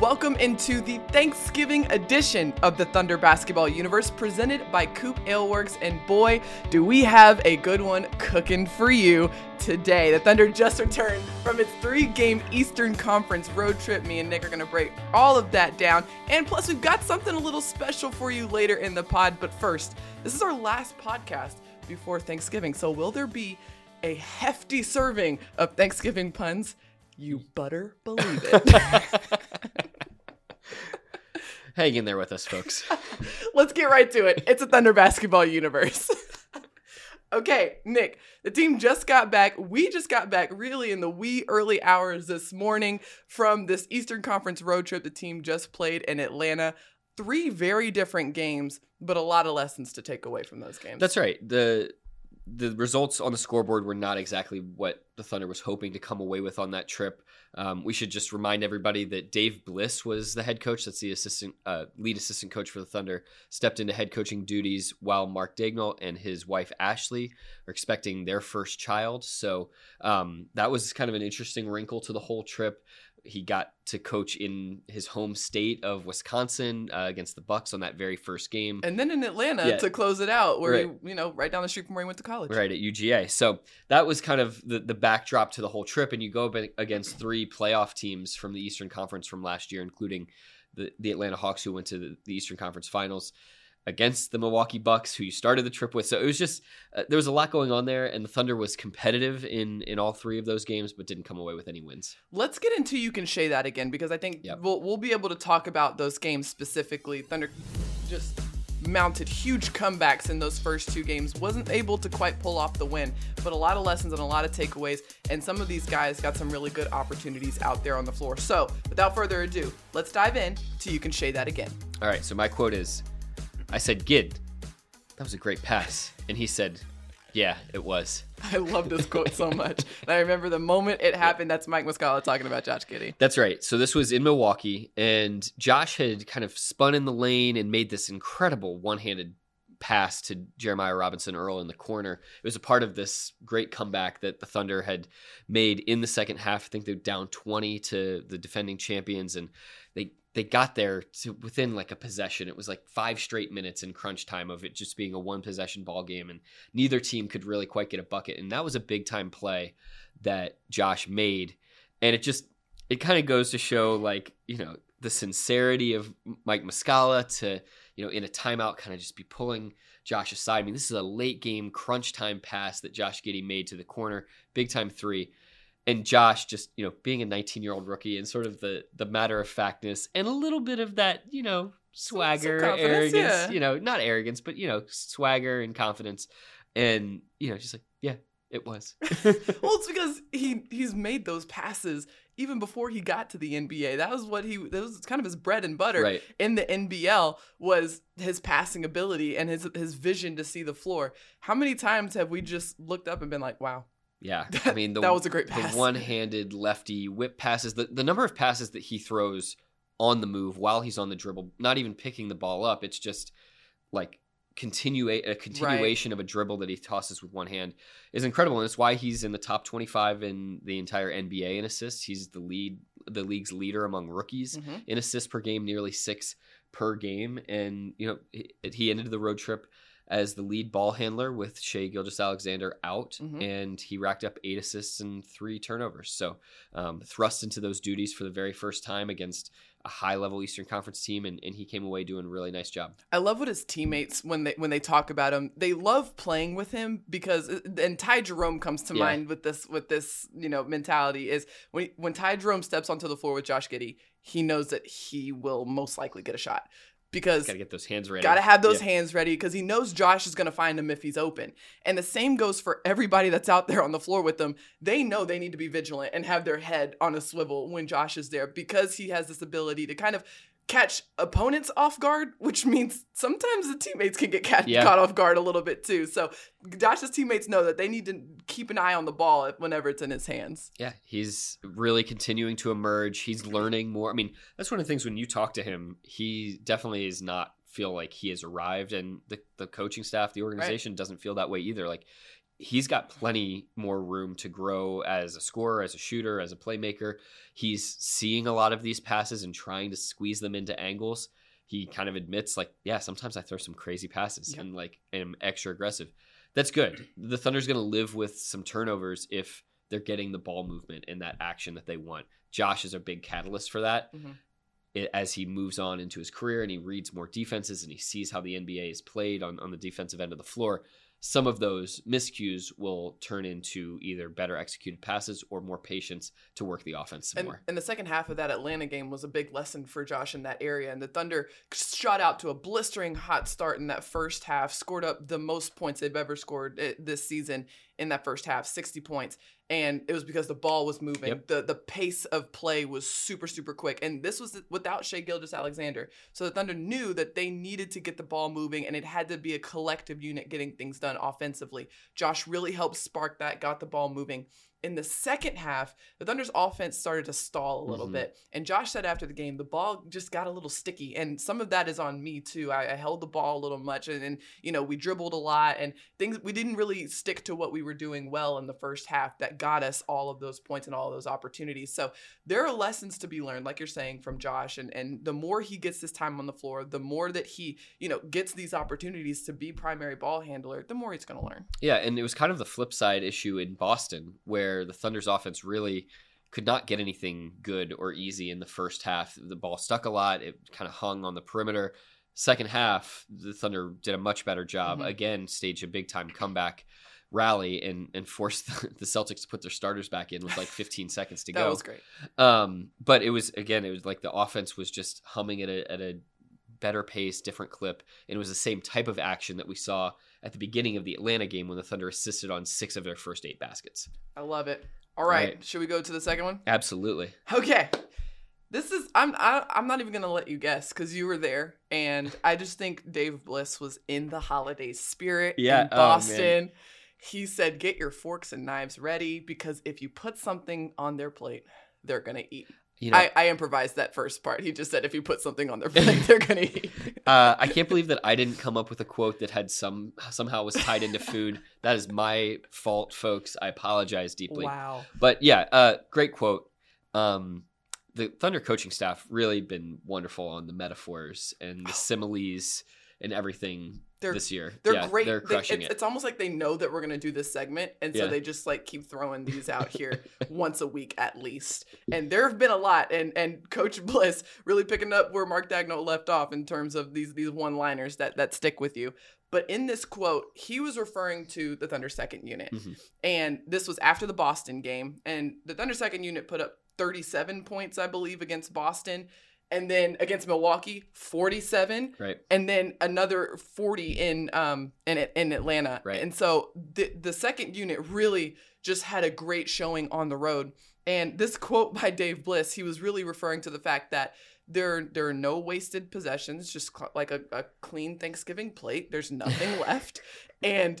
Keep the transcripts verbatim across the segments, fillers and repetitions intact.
Welcome into the Thanksgiving edition of the Thunder Basketball Universe presented by Coop Ale Works, and boy, do we have a good one cooking for you today. The Thunder just returned from its three-game Eastern Conference road trip. Me and Nick are going to break all of that down, and plus we've got something a little special for you later in the pod. But first, this is our last podcast before Thanksgiving, so will there be a hefty serving of Thanksgiving puns? You better believe it. Hang in there with us, folks. Let's get right to it. It's a Thunder Basketball Universe. Okay, Nick, the team just got back. We just got back really in the wee early hours this morning from this Eastern Conference road trip the team just played in Atlanta. Three very different games, but a lot of lessons to take away from those games. That's right. The the results on the scoreboard were not exactly what the Thunder was hoping to come away with on that trip. Um, we should just remind everybody that Dave Bliss was the head coach. That's the assistant, uh, lead assistant coach for the Thunder. Stepped into head coaching duties while Mark Daigneault and his wife Ashley are expecting their first child. So um, that was kind of an interesting wrinkle to the whole trip. He got to coach in his home state of Wisconsin uh, against the Bucks on that very first game. And then in Atlanta yeah. to close it out, where right. he, you know, right down the street from where he went to college. Right, at U G A. So that was kind of the, the backdrop to the whole trip. And you go against three playoff teams from the Eastern Conference from last year, including the, the Atlanta Hawks, who went to the, the Eastern Conference Finals, against the Milwaukee Bucks, who you started the trip with. So it was just, uh, there was a lot going on there, and the Thunder was competitive in in all three of those games, but didn't come away with any wins. Let's get into You Can Say That again, because I think yep. we'll we'll be able to talk about those games specifically. Thunder just mounted huge comebacks in those first two games, wasn't able to quite pull off the win, but a lot of lessons and a lot of takeaways, and some of these guys got some really good opportunities out there on the floor. So without further ado, let's dive in to You Can Say That again. All right, so my quote is, I said, Gid, that was a great pass. And he said, yeah, it was. I love this quote so much. And I remember the moment it happened, that's Mike Muscala talking about Josh Giddey. That's right. So this was in Milwaukee, and Josh had kind of spun in the lane and made this incredible one-handed pass to Jeremiah Robinson Earl in the corner. It was a part of this great comeback that the Thunder had made in the second half. I think they were down twenty to the defending champions, and they They got there to within like a possession. It was like five straight minutes in crunch time of it just being a one possession ball game, and neither team could really quite get a bucket. And that was a big time play that Josh made. And it just, it kind of goes to show, like, you know, the sincerity of Mike Muscala to, you know, in a timeout kind of just be pulling Josh aside. I mean, this is a late game crunch time pass that Josh Giddey made to the corner, big time three. And Josh just, you know, being a nineteen-year-old rookie and sort of the the matter-of-factness and a little bit of that, you know, swagger, arrogance, yeah. you know, not arrogance, but, you know, swagger and confidence. And, you know, just like, yeah, it was. Well, it's because he he's made those passes even before he got to the N B A. That was what he, that was kind of his bread and butter right. in the N B L, was his passing ability and his his vision to see the floor. How many times have we just looked up and been like, wow. Yeah, I mean, the, that was a great pass. The one-handed lefty whip passes, the, the number of passes that he throws on the move while he's on the dribble, not even picking the ball up. It's just like continue a continuation right. of a dribble that he tosses with one hand is incredible. And it's why he's in the top twenty-five in the entire N B A in assists. He's the lead, the league's leader among rookies mm-hmm. in assists per game, nearly six per game. And, you know, he, he ended the road trip as the lead ball handler with Shai Gilgeous-Alexander out, mm-hmm. and he racked up eight assists and three turnovers. So um, thrust into those duties for the very first time against a high-level Eastern Conference team, and, and he came away doing a really nice job. I love what his teammates, when they when they talk about him, they love playing with him because, and Ty Jerome comes to yeah. mind with this with this you know mentality, is when when Ty Jerome steps onto the floor with Josh Giddey, he knows that he will most likely get a shot. Because gotta get those hands ready. Gotta have those yeah. hands ready because he knows Josh is gonna find him if he's open. And the same goes for everybody that's out there on the floor with them. They know they need to be vigilant and have their head on a swivel when Josh is there, because he has this ability to kind of catch opponents off guard, which means sometimes the teammates can get ca- yeah. caught off guard a little bit too. So Josh's teammates know that they need to keep an eye on the ball whenever it's in his hands. Yeah, he's really continuing to emerge. He's learning more. I mean, that's one of the things when you talk to him, he definitely is not feel like he has arrived, and the, the coaching staff, the organization right. doesn't feel that way either. Like, he's got plenty more room to grow as a scorer, as a shooter, as a playmaker. He's seeing a lot of these passes and trying to squeeze them into angles. He kind of admits, like, yeah, sometimes I throw some crazy passes yep. and like am extra aggressive. That's good. The Thunder's going to live with some turnovers if they're getting the ball movement and that action that they want. Josh is a big catalyst for that. Mm-hmm. It, as he moves on into his career and he reads more defenses and he sees how the N B A is played on, on the defensive end of the floor, some of those miscues will turn into either better executed passes or more patience to work the offense some and, more. And the second half of that Atlanta game was a big lesson for Josh in that area. And the Thunder shot out to a blistering hot start in that first half, scored up the most points they've ever scored this season in that first half, sixty points. And it was because the ball was moving. Yep. The the pace of play was super, super quick. And this was without Shai Gilgeous-Alexander. So the Thunder knew that they needed to get the ball moving, and it had to be a collective unit getting things done offensively. Josh really helped spark that, got the ball moving. In the second half, the Thunder's offense started to stall a little mm-hmm. bit. And Josh said after the game, the ball just got a little sticky. And some of that is on me, too. I, I held the ball a little much. And, and, you know, we dribbled a lot. And things we didn't really stick to what we were doing well in the first half that got us all of those points and all of those opportunities. So there are lessons to be learned, like you're saying, from Josh. And, and the more he gets this time on the floor, the more that he, you know, gets these opportunities to be primary ball handler, the more he's going to learn. Yeah, and it was kind of the flip side issue in Boston where the Thunder's offense really could not get anything good or easy in the first half. The ball stuck a lot. It kind of hung on the perimeter. Second half, the Thunder did a much better job. Mm-hmm. Again, staged a big-time comeback rally and, and forced the, the Celtics to put their starters back in with like fifteen seconds to that go. That was great. Um, but it was, again, it was like the offense was just humming at a, at a better pace, different clip. And it was the same type of action that we saw at the beginning of the Atlanta game when the Thunder assisted on six of their first eight baskets. I love it. All right. right. Should we go to the second one? Absolutely. Okay. This is, I'm I, I'm not even going to let you guess because you were there. And I just think Dave Bliss was in the holiday spirit yeah, in Boston. Oh, he said, get your forks and knives ready because if you put something on their plate, they're going to eat. You know, I, I improvised that first part. He just said, if you put something on their plate, they're going to eat. uh, I can't believe that I didn't come up with a quote that had some somehow was tied into food. That is my fault, folks. I apologize deeply. Wow. But yeah, uh, great quote. Um, the Thunder coaching staff really been wonderful on the metaphors and the similes and everything they're, this year. They're yeah, great. They're crushing they, it's, it. It's almost like they know that we're going to do this segment. And so yeah. they just like keep throwing these out here once a week at least. And there have been a lot. And and Coach Bliss really picking up where Mark Daigneault left off in terms of these, these one-liners that, that stick with you. But in this quote, he was referring to the Thunder second unit. Mm-hmm. And this was after the Boston game. And the Thunder second unit put up thirty-seven points, I believe, against Boston. And then against Milwaukee, forty-seven. Right. And then another forty in um in in Atlanta. Right. And so the the second unit really just had a great showing on the road. And this quote by Dave Bliss, he was really referring to the fact that there there are no wasted possessions, just cl- like a, a clean Thanksgiving plate. There's nothing left. And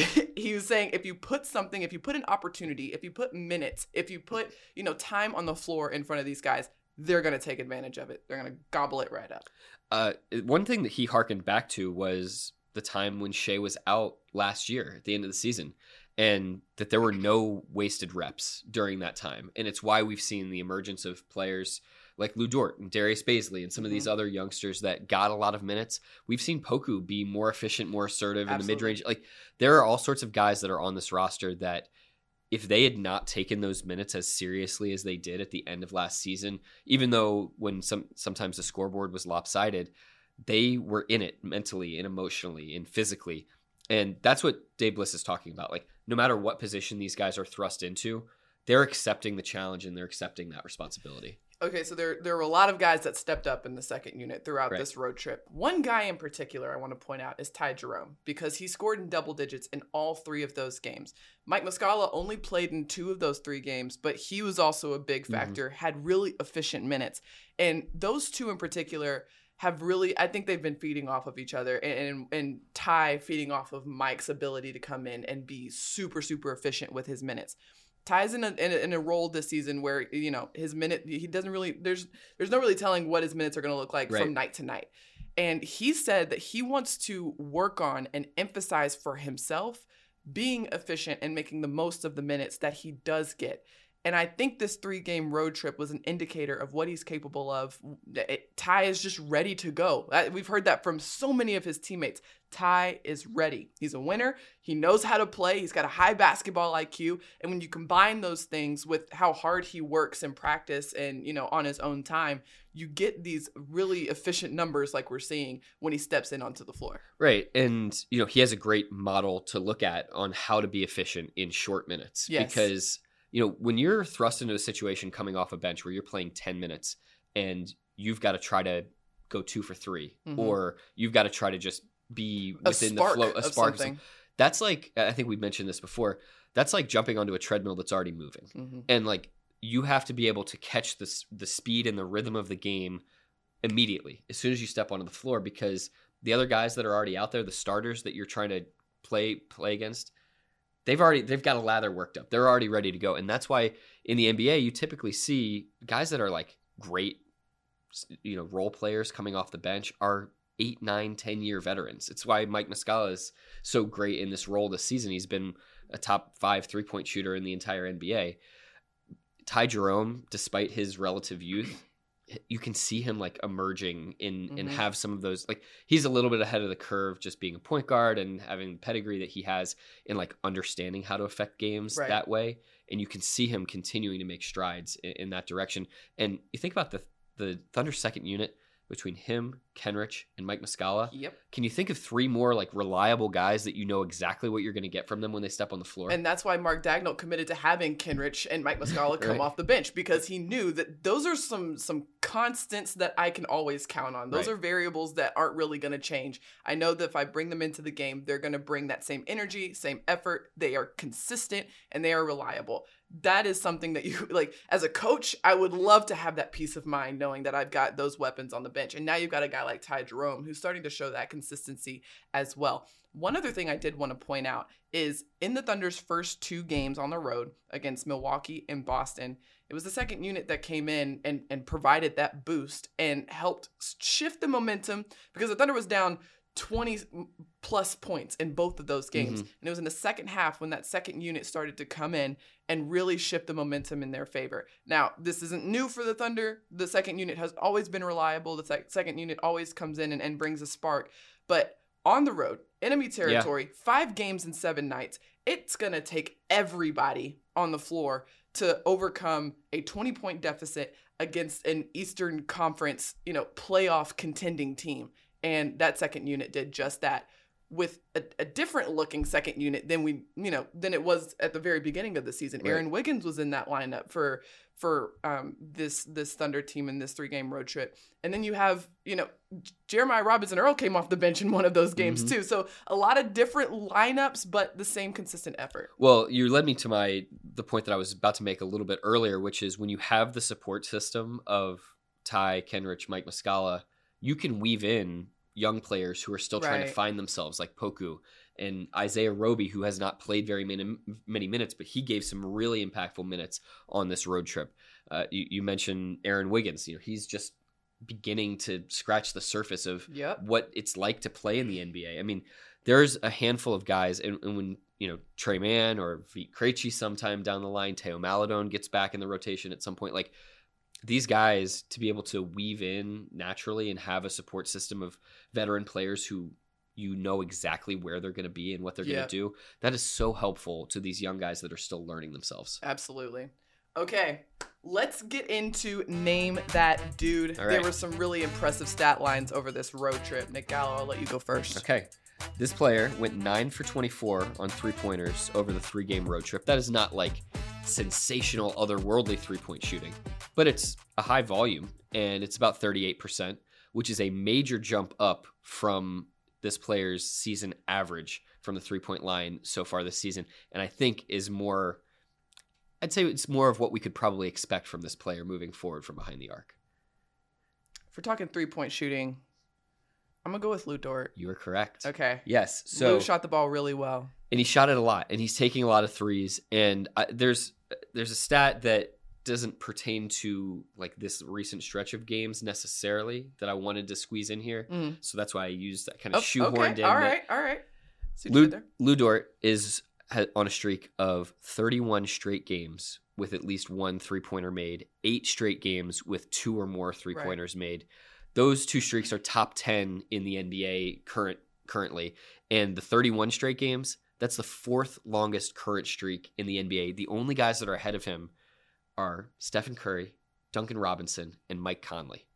he was saying if you put something, if you put an opportunity, if you put minutes, if you put, you know, time on the floor in front of these guys, they're going to take advantage of it. They're going to gobble it right up. Uh, one thing that he hearkened back to was the time when Shai was out last year at the end of the season, and that there were no wasted reps during that time. And it's why we've seen the emergence of players like Lou Dort and Darius Baisley and some of mm-hmm. these other youngsters that got a lot of minutes. We've seen Poku be more efficient, more assertive Absolutely. In the mid-range. Like, there are all sorts of guys that are on this roster that if they had not taken those minutes as seriously as they did at the end of last season, even though when some sometimes the scoreboard was lopsided, they were in it mentally and emotionally and physically. And that's what Dave Bliss is talking about. Like, no matter what position these guys are thrust into, they're accepting the challenge and they're accepting that responsibility. Okay, so there there were a lot of guys that stepped up in the second unit throughout right. this road trip. One guy in particular I want to point out is Ty Jerome because he scored in double digits in all three of those games. Mike Muscala only played in two of those three games, but he was also a big factor, mm-hmm. had really efficient minutes. And those two in particular have really, I think they've been feeding off of each other, and, and and Ty feeding off of Mike's ability to come in and be super, super efficient with his minutes. Ty's in a, in a in a role this season where, you know, his minute, he doesn't really, there's there's no really telling what his minutes are going to look like right. from night to night. And he said that he wants to work on and emphasize for himself being efficient and making the most of the minutes that he does get. And I think this three-game road trip was an indicator of what he's capable of. It, Ty is just ready to go. We've heard that from so many of his teammates. Ty is ready. He's a winner. He knows how to play. He's got a high basketball I Q. And when you combine those things with how hard he works in practice and, you know, on his own time, you get these really efficient numbers like we're seeing when he steps in onto the floor. Right. And, you know, he has a great model to look at on how to be efficient in short minutes. Yes. Because, you know, when you're thrust into a situation coming off a bench where you're playing ten minutes and you've got to try to go two for three, mm-hmm. or you've got to try to just be within the flow, a spark of something. That's like, I think we mentioned this before, that's like jumping onto a treadmill that's already moving. Mm-hmm. And like, you have to be able to catch this, the speed and the rhythm of the game immediately as soon as you step onto the floor, because the other guys that are already out there, the starters that you're trying to play play against, they've already they've got a lather worked up. They're already ready to go. And that's why in the N B A you typically see guys that are like great, you know, role players coming off the bench are eight, nine, ten year veterans. It's why Mike Muscala is so great in this role this season. He's been a top five three point shooter in the entire N B A. Ty Jerome, despite his relative youth, you can see him like emerging in mm-hmm. and have some of those, like he's a little bit ahead of the curve just being a point guard and having the pedigree that he has in like understanding how to affect games right. that way. And you can see him continuing to make strides in, in that direction. And you think about the the Thunder second unit between him, Kenrich, and Mike Muscala. Yep. Can you think of three more like reliable guys that you know exactly what you're going to get from them when they step on the floor? And that's why Mark Dagnall committed to having Kenrich and Mike Muscala come right. off the bench, because he knew that those are some some constants that I can always count on. Those right. are variables that aren't really going to change. I know that if I bring them into the game, they're going to bring that same energy, same effort. They are consistent and they are reliable. That is something that you, like, as a coach, I would love to have that peace of mind knowing that I've got those weapons on the bench. And now you've got a guy like Ty Jerome who's starting to show that consistency as well. One other thing I did want to point out is in the Thunder's first two games on the road against Milwaukee and Boston, it was the second unit that came in and, and provided that boost and helped shift the momentum, because the Thunder was down twenty plus points in both of those games. Mm-hmm. And it was in the second half when that second unit started to come in and really shift the momentum in their favor. Now, this isn't new for the Thunder. The second unit has always been reliable. The sec- second unit always comes in and, and brings a spark. But on the road, enemy territory, yeah. five games in seven nights, it's going to take everybody on the floor to overcome a twenty-point deficit against an Eastern Conference, you know, playoff contending team. And that second unit did just that, with a, a different looking second unit than we, you know, than it was at the very beginning of the season. Right. Aaron Wiggins was in that lineup for for um, this this Thunder team in this three game road trip. And then you have, you know, Jeremiah Robinson Earl came off the bench in one of those games mm-hmm. too. So a lot of different lineups, but the same consistent effort. Well, you led me to my the point that I was about to make a little bit earlier, which is when you have the support system of Ty, Kenrich, Mike Muscala, you can weave in young players who are still trying right. to find themselves, like Poku and Isaiah Roby, who has not played very many, many minutes, but he gave some really impactful minutes on this road trip. Uh, you, you mentioned Aaron Wiggins. You know, he's just beginning to scratch the surface of yep. what it's like to play in the N B A. I mean, there's a handful of guys, and, and when you know Trey Mann or Vit Krejci sometime down the line, Teo Maledon gets back in the rotation at some point, like. These guys, to be able to weave in naturally and have a support system of veteran players who you know exactly where they're going to be and what they're yeah. going to do, that is so helpful to these young guys that are still learning themselves. Absolutely. Okay, let's get into Name That Dude. All right. There were some really impressive stat lines over this road trip. Nick Gallo, I'll let you go first. Okay. This player went nine for twenty-four on three-pointers over the three-game road trip. That is not like sensational, otherworldly three-point shooting, but it's a high volume, and it's about thirty-eight percent, which is a major jump up from this player's season average from the three-point line so far this season, and I think is more, I'd say it's more of what we could probably expect from this player moving forward from behind the arc. If we're talking three-point shooting, I'm going to go with Lu Dort. You are correct. Okay. Yes. So Lu shot the ball really well. And he shot it a lot, and he's taking a lot of threes. And I, there's there's a stat that doesn't pertain to like this recent stretch of games necessarily that I wanted to squeeze in here. Mm. So that's why I used that kind of oh, shoehorned okay. in. All right. All right. Lu, Lu Dort is ha- on a streak of thirty-one straight games with at least one three-pointer made, eight straight games with two or more three-pointers right. made. Those two streaks are top ten in the N B A current currently. And the thirty-one straight games, that's the fourth longest current streak in the N B A. The only guys that are ahead of him are Stephen Curry, Duncan Robinson, and Mike Conley.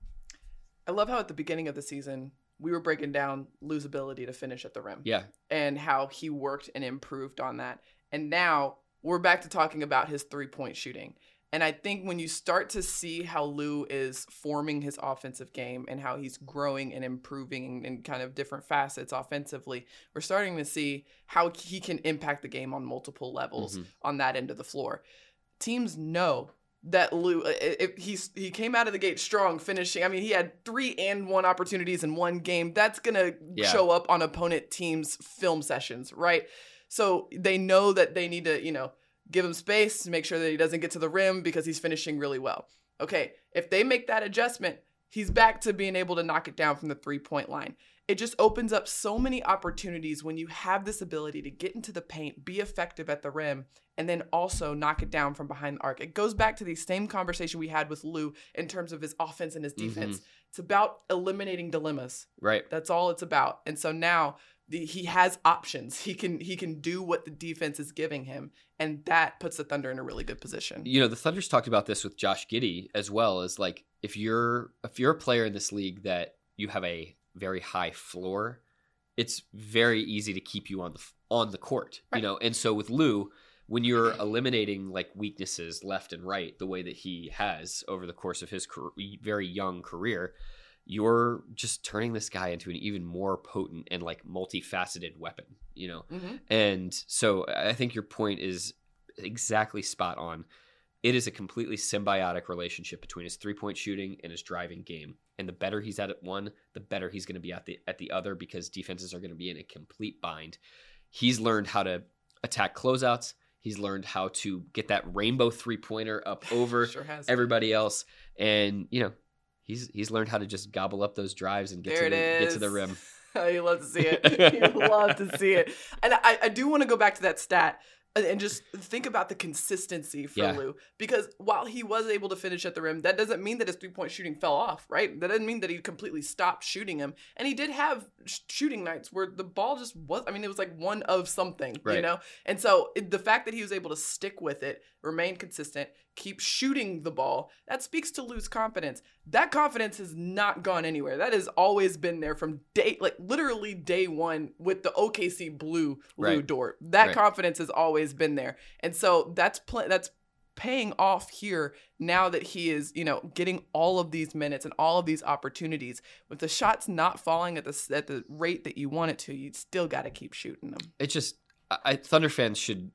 I love how at the beginning of the season, we were breaking down Lou's ability to finish at the rim. Yeah. And how he worked and improved on that. And now we're back to talking about his three-point shooting. And I think when you start to see how Lou is forming his offensive game and how he's growing and improving in kind of different facets offensively, we're starting to see how he can impact the game on multiple levels mm-hmm. on that end of the floor. Teams know that Lou, if he's, he came out of the gate strong, finishing. I mean, he had three and one opportunities in one game. That's going to yeah. show up on opponent teams' film sessions, right? So they know that they need to, you know, give him space to make sure that he doesn't get to the rim because he's finishing really well. Okay, if they make that adjustment, he's back to being able to knock it down from the three-point line. It just opens up so many opportunities when you have this ability to get into the paint, be effective at the rim, and then also knock it down from behind the arc. It goes back to the same conversation we had with Lou in terms of his offense and his defense. Mm-hmm. It's about eliminating dilemmas. Right. That's all it's about. And so now the, he has options. He can he can do what the defense is giving him, and that puts the Thunder in a really good position. You know, the Thunder's talked about this with Josh Giddey as well, as like if you're if you're a player in this league that you have a very high floor, it's very easy to keep you on the on the court, right. you know. And so with Lou, when you're eliminating like weaknesses left and right, the way that he has over the course of his career, very young career, you're just turning this guy into an even more potent and like multifaceted weapon, you know. Mm-hmm. And so I think your point is exactly spot on. It is a completely symbiotic relationship between his three-point shooting and his driving game. And the better he's at it one, the better he's going to be at the at the other, because defenses are going to be in a complete bind. He's learned how to attack closeouts. He's learned how to get that rainbow three-pointer up over sure everybody else. And, you know, he's he's learned how to just gobble up those drives and get there to the, get to the rim. You love to see it. You love to see it. And I, I do want to go back to that stat and just think about the consistency for yeah. Lou. Because while he was able to finish at the rim, that doesn't mean that his three-point shooting fell off, right? That doesn't mean that he completely stopped shooting him. And he did have sh- shooting nights where the ball just was, I mean, it was like one of something, right. you know? And so it, the fact that he was able to stick with it, remain consistent, keep shooting the ball, that speaks to Lou's confidence. That confidence has not gone anywhere. That has always been there from day, like literally day one with the O K C Blue Lou right. Dort. That right. confidence has always been there. And so that's pl- that's paying off here now that he is, you know, getting all of these minutes and all of these opportunities. With the shots not falling at the at the rate that you want it to, you still got to keep shooting them. It just, I, Thunder fans should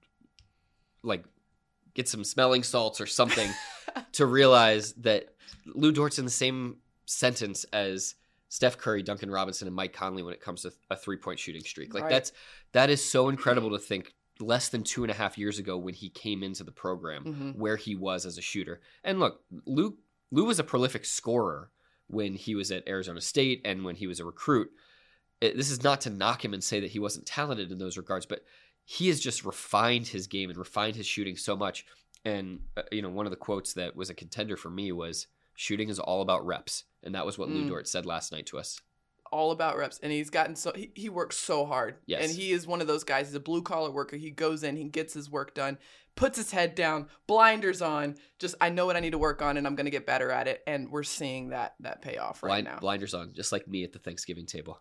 like get some smelling salts or something to realize that Lou Dort's in the same sentence as Steph Curry, Duncan Robinson, and Mike Conley when it comes to a three-point shooting streak. Like right. that's that is so incredible to think less than two and a half years ago when he came into the program, mm-hmm. where he was as a shooter. And look, Lou Lou was a prolific scorer when he was at Arizona State and when he was a recruit. It, this is not to knock him and say that he wasn't talented in those regards, but he has just refined his game and refined his shooting so much. And, uh, you know, one of the quotes that was a contender for me was, shooting is all about reps. And that was what mm. Lou Dort said last night to us. All about reps. And he's gotten so, he, he works so hard. Yes. And he is one of those guys. He's a blue collar worker. He goes in, he gets his work done, puts his head down, blinders on. Just, I know what I need to work on and I'm going to get better at it. And we're seeing that, that pay off right Blind, now. Blinders on, just like me at the Thanksgiving table.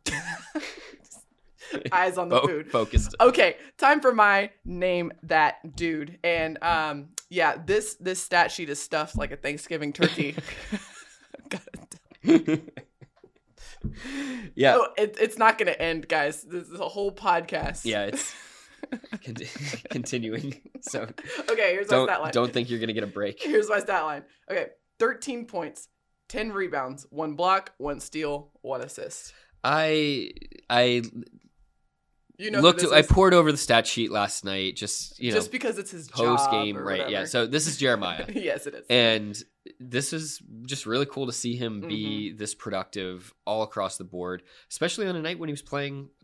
Eyes on the Fo- food. Focused. Okay, time for my name that dude. And um, yeah, this this stat sheet is stuffed like a Thanksgiving turkey. yeah, oh, it, it's not gonna end, guys. This is a whole podcast. Yeah, it's con- continuing. So okay, here's don't, my stat line. Don't think you're gonna get a break. Here's my stat line. Okay, thirteen points, ten rebounds, one block, one steal, one assist. I I. You know Looked. I poured over the stat sheet last night, just you know, just because it's his post job game, or right? whatever. Yeah. So this is Jeremiah. Yes, it is. And this is just really cool to see him be mm-hmm. this productive all across the board, especially on a night when he was playing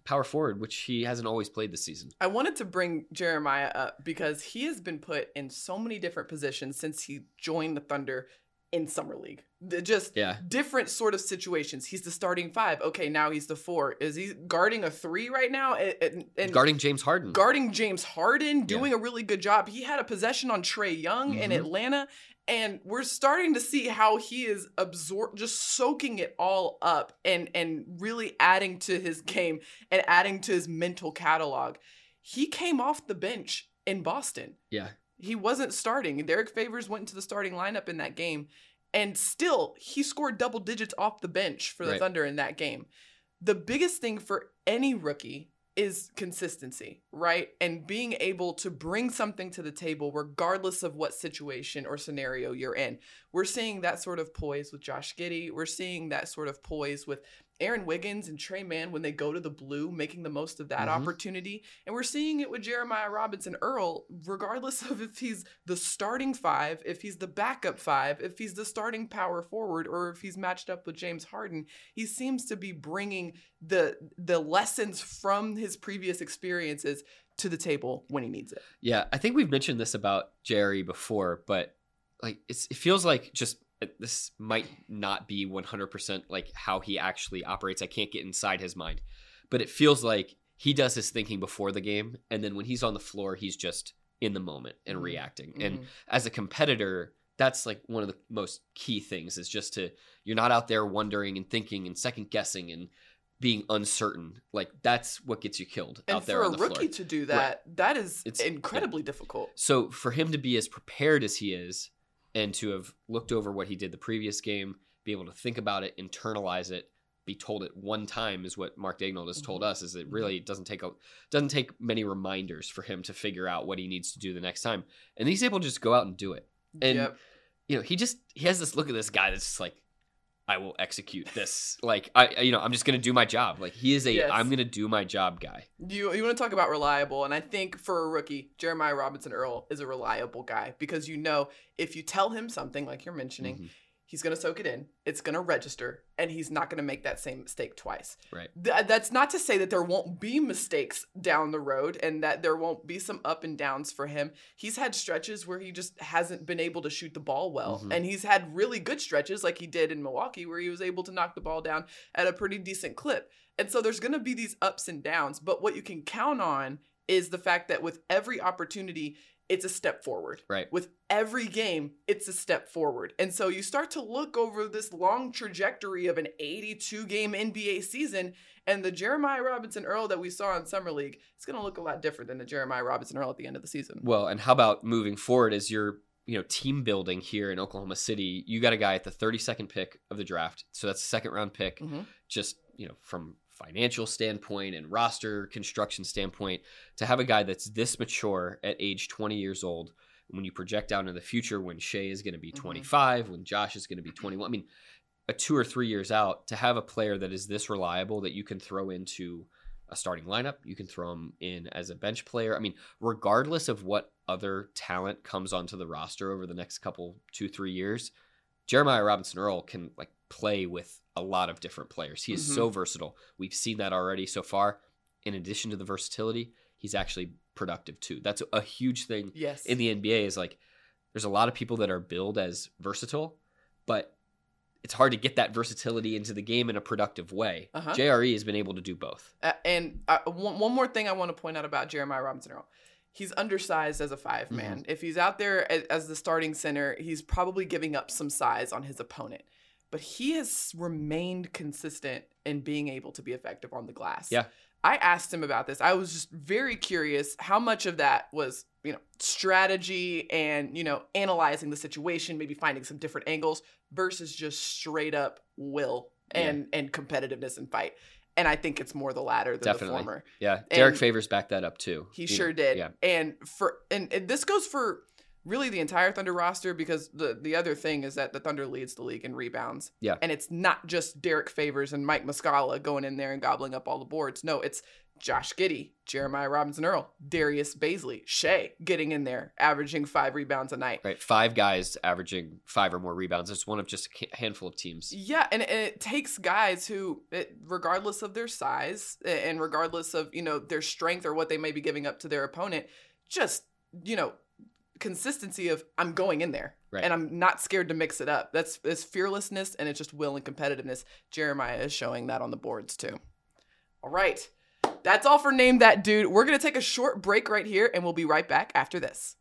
power forward, which he hasn't always played this season. I wanted to bring Jeremiah up because he has been put in so many different positions since he joined the Thunder in Summer League. The- Just Yeah. different sort of situations. He's the starting five. Okay, now he's the four. Is he guarding a three right now? And, and, and Guarding James Harden. guarding James Harden, doing a really good job. He had a possession on Trae Young in Mhm. Atlanta, and we're starting to see how he is absorb, just soaking it all up, and and really adding to his game and adding to his mental catalog. He came off the bench in Boston. yeah. He wasn't starting. Derek Favors went into the starting lineup in that game, and still he scored double digits off the bench for the Right. Thunder in that game. The biggest thing for any rookie is consistency, right? And being able to bring something to the table regardless of what situation or scenario you're in. We're seeing that sort of poise with Josh Giddey. We're seeing that sort of poise with Aaron Wiggins and Trey Mann when they go to the blue, making the most of that Mhm. opportunity. And we're seeing it with Jeremiah Robinson Earl, regardless of if he's the starting five, if he's the backup five, if he's the starting power forward, or if he's matched up with James Harden. He seems to be bringing the the lessons from his previous experiences to the table when he needs it. Yeah, I think we've mentioned this about Jerry before, but like it's it feels like just this might not be one hundred percent like how he actually operates. I can't get inside his mind, but it feels like he does his thinking before the game, and then when he's on the floor, he's just in the moment and Mhm. reacting. Mhm. And as a competitor, that's like one of the most key things is just to you're not out there wondering and thinking and second guessing and being uncertain. Like that's what gets you killed And out there for on a the rookie floor. to do that, that is It's- incredibly difficult. So for him to be as prepared as he is and to have looked over what he did the previous game, be able to think about it, internalize it, be told it one time is what Mark Daigneault has told us is it really doesn't take a doesn't take many reminders for him to figure out what he needs to do the next time. And he's able to just go out and do it. And Yep. you know, he just he has this look at this guy that's just like, I will execute this. Like I you know, I'm just gonna do my job. Like he is a Yes. I'm gonna do my job guy. You you want to talk about reliable, and I think for a rookie, Jeremiah Robinson Earl is a reliable guy because you know if you tell him something like you're mentioning, Mhm. he's going to soak it in, it's going to register, and he's not going to make that same mistake twice. Right. Th- that's not to say that there won't be mistakes down the road and that there won't be some up and downs for him. He's had stretches where he just hasn't been able to shoot the ball well, Mhm. and he's had really good stretches like he did in Milwaukee where he was able to knock the ball down at a pretty decent clip. And so there's going to be these ups and downs, but what you can count on is the fact that with every opportunity, it's a step forward. Right. With every game, it's a step forward. And so you start to look over this long trajectory of an eighty-two game N B A season, and the Jeremiah Robinson Earl that we saw in Summer League, it's going to look a lot different than the Jeremiah Robinson Earl at the end of the season. Well, and how about moving forward as you're, you know, team building here in Oklahoma City? You got a guy at the thirty-second pick of the draft. So that's a second round pick. Mhm. Just, you know, from financial standpoint and roster construction standpoint, to have a guy that's this mature at age twenty years old, when you project out into the future when Shea is going to be Mhm. twenty-five, when Josh is going to be twenty-one, I mean, a two or three years out, to have a player that is this reliable that you can throw into a starting lineup, you can throw him in as a bench player. I mean, regardless of what other talent comes onto the roster over the next couple, two, three years, Jeremiah Robinson Earl can like play with a lot of different players. He is Mhm. so versatile. We've seen that already so far. In addition to the versatility, he's actually productive too. That's a huge thing Yes. in the N B A is like there's a lot of people that are billed as versatile, but it's hard to get that versatility into the game in a productive way. Uh-huh. J R E has been able to do both. Uh, and uh, one, one more thing I want to point out about Jeremiah Robinson Earl. He's undersized as a five man. Mm-hmm. If he's out there as, as the starting center, he's probably giving up some size on his opponent. But he has remained consistent in being able to be effective on the glass. Yeah. I asked him about this. I was just very curious how much of that was, you know, strategy and, you know, analyzing the situation, maybe finding some different angles versus just straight up will and, and competitiveness and fight. And I think it's more the latter than Definitely. the former. Yeah. Derek And Favors backed that up too. He You sure know, did. Yeah. And for and, and this goes for really the entire Thunder roster because the the other thing is that the Thunder leads the league in rebounds. Yeah. And it's not just Derek Favors and Mike Muscala going in there and gobbling up all the boards. No, it's Josh Giddey, Jeremiah Robinson-Earl, Darius Baisley, Shea getting in there, averaging five rebounds a night. Right, five guys averaging five or more rebounds. It's one of just a handful of teams. Yeah, and, and it takes guys who, it, regardless of their size and regardless of, you know, their strength or what they may be giving up to their opponent, just, you know, consistency of I'm going in there. Right. And I'm not scared to mix it up. That's it's fearlessness and it's just will and competitiveness. Jeremiah is showing that on the boards too. All right. That's all for Name That Dude. We're going to take a short break right here, and we'll be right back after this.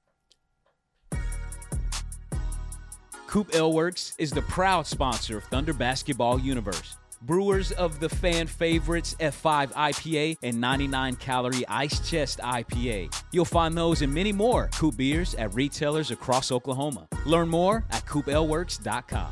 Coop Ale Works is the proud sponsor of Thunder Basketball Universe. Brewers of the fan favorites F five I P A and ninety-nine calorie Ice Chest I P A. You'll find those and many more Coop beers at retailers across Oklahoma. Learn more at coop ale works dot com.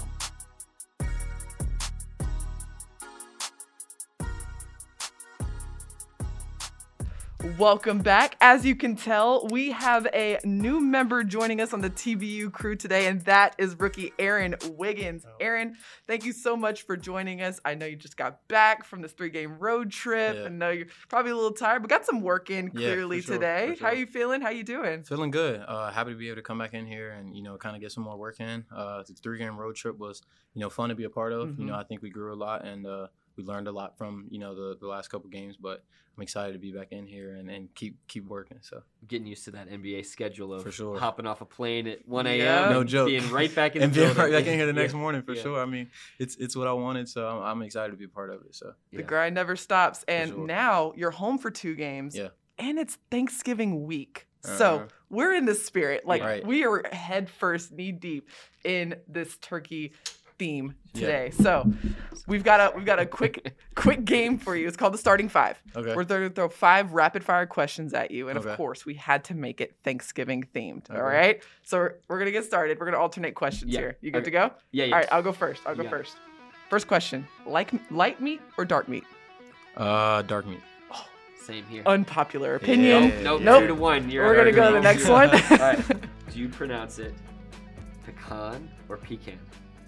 Welcome back. As you can tell, we have a new member joining us on the T B U crew today, and that is rookie Aaron Wiggins. Oh. Aaron, thank you so much for joining us. I know you just got back from this three-game road trip. Yeah. I know you're probably a little tired, but got some work in clearly yeah, for sure, today. For sure. How are you feeling? How you doing? Feeling good. Uh, happy to be able to come back in here and, you know, kind of get some more work in. Uh, the three-game road trip was, you know, fun to be a part of. Mm-hmm. You know, I think we grew a lot and uh, we learned a lot from, you know, the, the last couple games, but I'm excited to be back in here and, and keep keep working. So getting used to that N B A schedule of for sure. hopping off a plane at one a.m. Yeah. No joke. Being right back in and the being building. right back in here the next yeah. morning for yeah. sure. I mean, it's it's what I wanted, so I'm, I'm excited to be a part of it. So yeah. The grind never stops, and sure. now you're home for two games. Yeah. And it's Thanksgiving week. Uh-huh. So we're in the spirit. Like right. we are head first, knee deep in this turkey theme today. Yeah. So we've got a we've got a quick quick game for you. It's called the starting five. Okay. We're going to throw five rapid fire questions at you, and okay. of course we had to make it Thanksgiving themed. Okay. All right. So we're, we're gonna get started. We're gonna alternate questions yeah. here. You good okay. to go? Yeah. yeah. All right. I'll go first. I'll go yeah. first. First question: like light meat or dark meat? Uh, dark meat. Oh, same here. Unpopular opinion. Yeah. Nope. Nope. Two to one. You're We're gonna go to the next one. All right. Do you pronounce it pecan or pecan?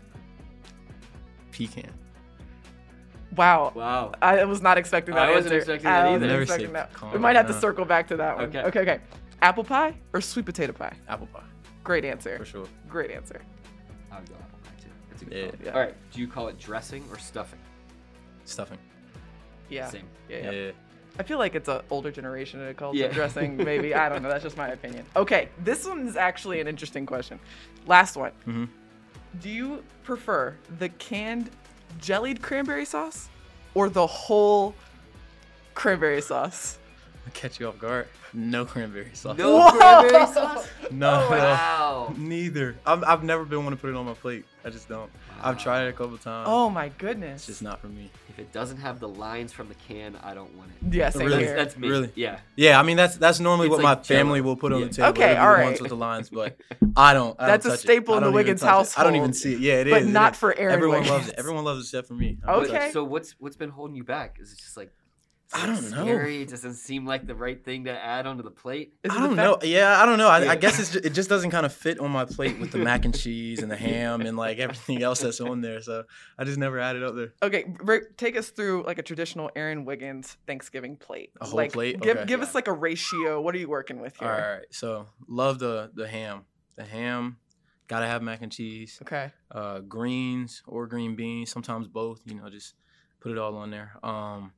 Pecan. Wow. Wow. I was not expecting that I wasn't answer. expecting that I either. wasn't Never expecting say that. pecan, We might have to no. circle back to that one. Okay. Okay, okay. Apple pie or sweet potato pie? Apple pie. Great answer. For sure. Great answer. I would go apple pie too. That's a good Yeah. call. Yeah. All right. Do you call it dressing or stuffing? Stuffing. Yeah. Same. Yeah, Yeah. yeah. I feel like it's an older generation that calls Yeah. it dressing, maybe. I don't know. That's just my opinion. Okay, this one is actually an interesting question. Last one. Mm-hmm. Do you prefer the canned jellied cranberry sauce or the whole cranberry sauce? I'll catch you off guard. No cranberry sauce. No Whoa! cranberry sauce? No. Oh, Wow. Neither. I've, I've never been one to put it on my plate. I just don't. I've Wow. tried it a couple times. Oh my goodness. It's just not for me. If it doesn't have the lines from the can, I don't want it. Yeah, same Really? here. That's me. Really? Yeah. Yeah, I mean that's that's normally It's what like my family Jell-O. will put on Yeah. the table. Okay, They'll be the all ones right. with the lines, but I don't. I That's don't a touch staple it. in I the don't even Wiggins touch it. I don't household, even see it. Yeah, it is. but it not is. for Aaron Everyone Wiggins. loves it. Everyone loves it except for me. I don't Okay. touch it. So what's what's been holding you back? Is it just like I don't know. scary? It doesn't seem like the right thing to add onto the plate. Is it I the don't fact- know. Yeah, I don't know. I, Yeah. I guess it's just, it just doesn't kind of fit on my plate with the mac and cheese and the ham and like everything else that's on there. So I just never add it up there. Okay, Rick, take us through like a traditional Aaron Wiggins Thanksgiving plate. A whole like, plate? Give Okay. give Yeah. us like a ratio. What are you working with here? All right. So love the the ham. The ham. Gotta have mac and cheese. Okay. Uh, greens or green beans. Sometimes both. You know, just put it all on there. Um,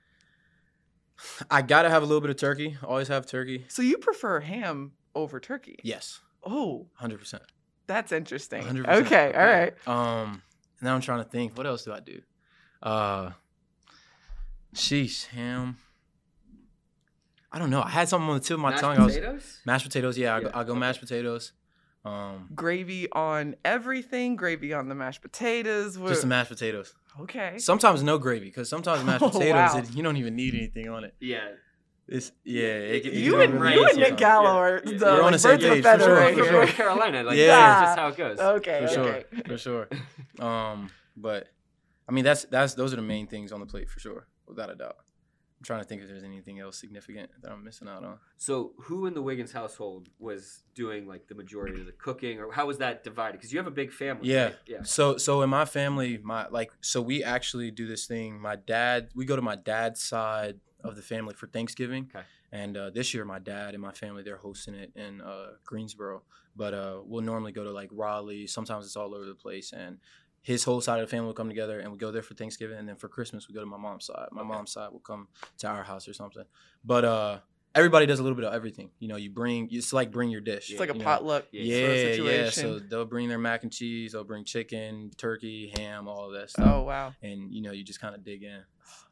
I gotta have a little bit of turkey. Always have turkey. So you prefer ham over turkey? Yes, Oh, one hundred percent. that's interesting. one hundred percent. Okay, all right. Um, now I'm trying to think. What else do I do? Uh, sheesh, ham. I don't know. I had something on the tip of my Mashed tongue. I was, potatoes? mashed potatoes. Yeah, I go, Yeah, I go okay. mashed potatoes. Um, Gravy on everything. Gravy on the mashed potatoes. just the What- mashed potatoes. Okay. Sometimes no gravy because sometimes mashed Oh, potatoes wow. it, you don't even need anything on it. Yeah. It's yeah. It, You it You don't and really right you need and Nick sometimes. Gallo are Yeah. the We're on like, the same birds of a page, for feather sure, right for From here. sure. North Carolina, like Yeah. that's just how it goes. Okay. For okay. sure, for sure. Um, but I mean that's that's those are the main things on the plate for sure, without a doubt. I'm trying to think if there's anything else significant that I'm missing out on. So, who in the Wiggins household was doing like the majority of the cooking, or how was that divided? Because you have a big family. Yeah. right? Yeah. So so in my family, my like so we actually do this thing. My dad, we go to my dad's side of the family for Thanksgiving. Okay. And uh, this year, my dad and my family, they're hosting it in uh, Greensboro. But uh, we'll normally go to like Raleigh. Sometimes it's all over the place. And his whole side of the family will come together, and we go there for Thanksgiving. And then for Christmas, we go to my mom's side. My okay. mom's side will come to our house or something. But uh, everybody does a little bit of everything. You know, you bring, it's like bring your dish. It's like a you potluck know? sort of Yeah, situation. yeah. So they'll bring their mac and cheese. They'll bring chicken, turkey, ham, all of that stuff. Oh, wow. And, you know, you just kind of dig in.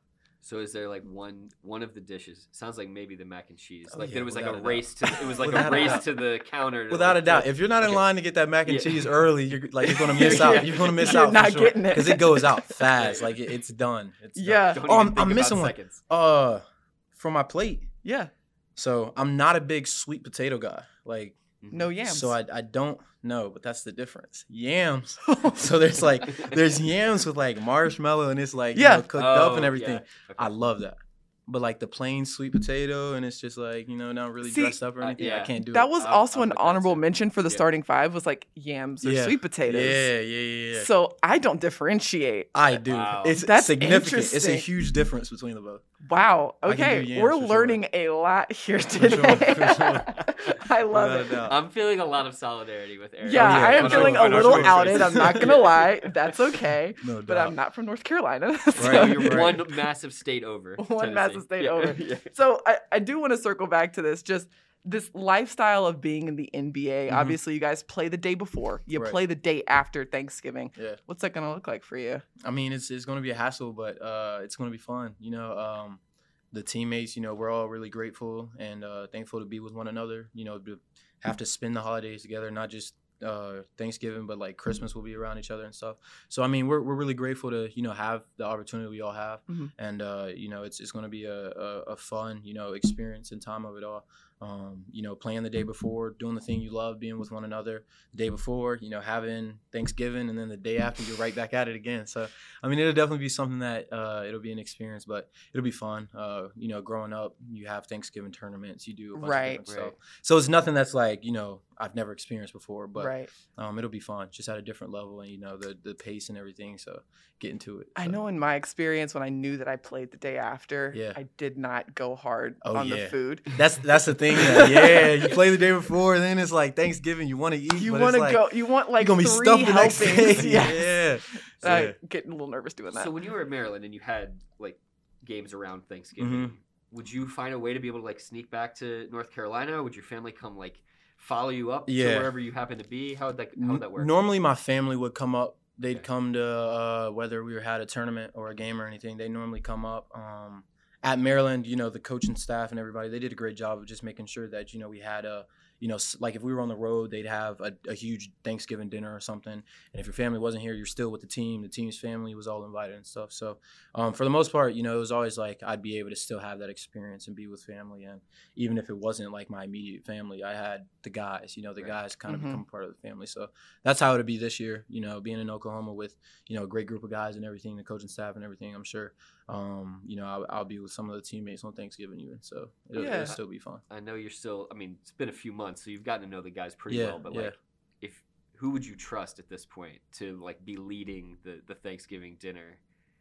So is there like one one of the dishes? Sounds like maybe the mac and cheese. Oh, Like yeah, there was like a, a race to it was like Without a a race doubt. to the counter. To Without like, a doubt, to- if you're not in Okay. line to get that mac and Yeah. cheese early, you're like you're gonna miss out. Yeah. You're gonna miss You're out. not for sure. getting it. Because it goes out fast. Like it, it's done. It's done. Yeah. Don't Oh, even I'm, think I'm about missing one. seconds. Uh, for my plate. Yeah. So I'm not a big sweet potato guy. Like No yams. so I I don't know, but that's the difference. Yams. So there's like there's yams with like marshmallow and it's like Yeah. you know, cooked Oh, up and everything. yeah. Okay. I love that. But like the plain sweet potato and it's just like, you know, not really See, dressed up or uh, anything. yeah. I can't do that it. was I'm- also I'm an with that honorable too. mention for the Yeah. starting five was like yams or Yeah. sweet potatoes. Yeah, yeah, yeah, yeah. So I don't differentiate. I do. Wow. It's That's significant. It's a interesting. huge difference between the both. Wow. I can do Okay. yams We're for sure. learning a lot here sure, today. for sure. I love Without a it. doubt. I'm feeling a lot of solidarity with Eric. Yeah, Oh, yeah, I am for feeling sure. a For little sure. outed. I'm not going to lie. That's okay. No But doubt. I'm not from North Carolina. So So, you're Right. one massive state over. One Tennessee. massive state Yeah. over. Yeah. so I, I do want to circle back to this. Just this lifestyle of being in the N B A. Mhm. Obviously, you guys play the day before. You Right. play the day after Thanksgiving. Yeah. What's that going to look like for you? I mean, it's it's going to be a hassle, but uh, it's going to be fun. You know, um, the teammates, you know, we're all really grateful and uh, thankful to be with one another. You know, to have to spend the holidays together, not just uh, Thanksgiving, but like Christmas will be around each other and stuff. So I mean, we're we're really grateful to you know have the opportunity we all have, Mhm. and uh, you know, it's it's going to be a, a a fun you know experience and time of it all. Um, you know, playing the day before, doing the thing you love, being with one another. The day before, you know, having Thanksgiving, and then the day after, you're right back at it again. So, I mean, it'll definitely be something that uh, it'll be an experience, but it'll be fun. Uh, you know, growing up, you have Thanksgiving tournaments, you do a bunch Right. of different Right. stuff. So it's nothing that's like you know I've never experienced before, but right. um, it'll be fun, just at a different level, and you know the the pace and everything. So get into it. I So. know in my experience, when I knew that I played the day after, Yeah. I did not go hard Oh, on yeah. the food. That's that's the thing. That, yeah, you play the day before, and then it's like Thanksgiving. You want to eat. You but want to it's like, go. You want like you're gonna be three stuffed the next helpings. day. Yes. Yeah. So, I'm yeah. getting a little nervous doing that. So when you were at Maryland and you had like games around Thanksgiving, Mhm. would you find a way to be able to like sneak back to North Carolina? Would your family come like follow you up Yeah. to wherever you happen to be? How would that how would that work? Normally, my family would come up. They'd Okay. come to uh, whether we had a tournament or a game or anything. They normally come up. Um, at Maryland, you know, the coaching staff and everybody, they did a great job of just making sure that you know we had a, you know, s- like if we were on the road, they'd have a, a huge Thanksgiving dinner or something. And if your family wasn't here, you're still with the team. The team's family was all invited and stuff. So um, for the most part, you know, it was always like I'd be able to still have that experience and be with family. And even if it wasn't like my immediate family, I had the guys. You know, the Right. guys kind of Mhm. become part of the family. So that's how it'll be this year. You know, being in Oklahoma with you know a great group of guys and everything, the coaching staff and everything. I'm sure. Um, you know, I'll, I'll be with some of the teammates on Thanksgiving even. So it'll, Yeah. it'll still be fun. I know you're still. I mean, it's been a few months, so you've gotten to know the guys pretty Yeah, well. But yeah. like, if who would you trust at this point to like be leading the the Thanksgiving dinner?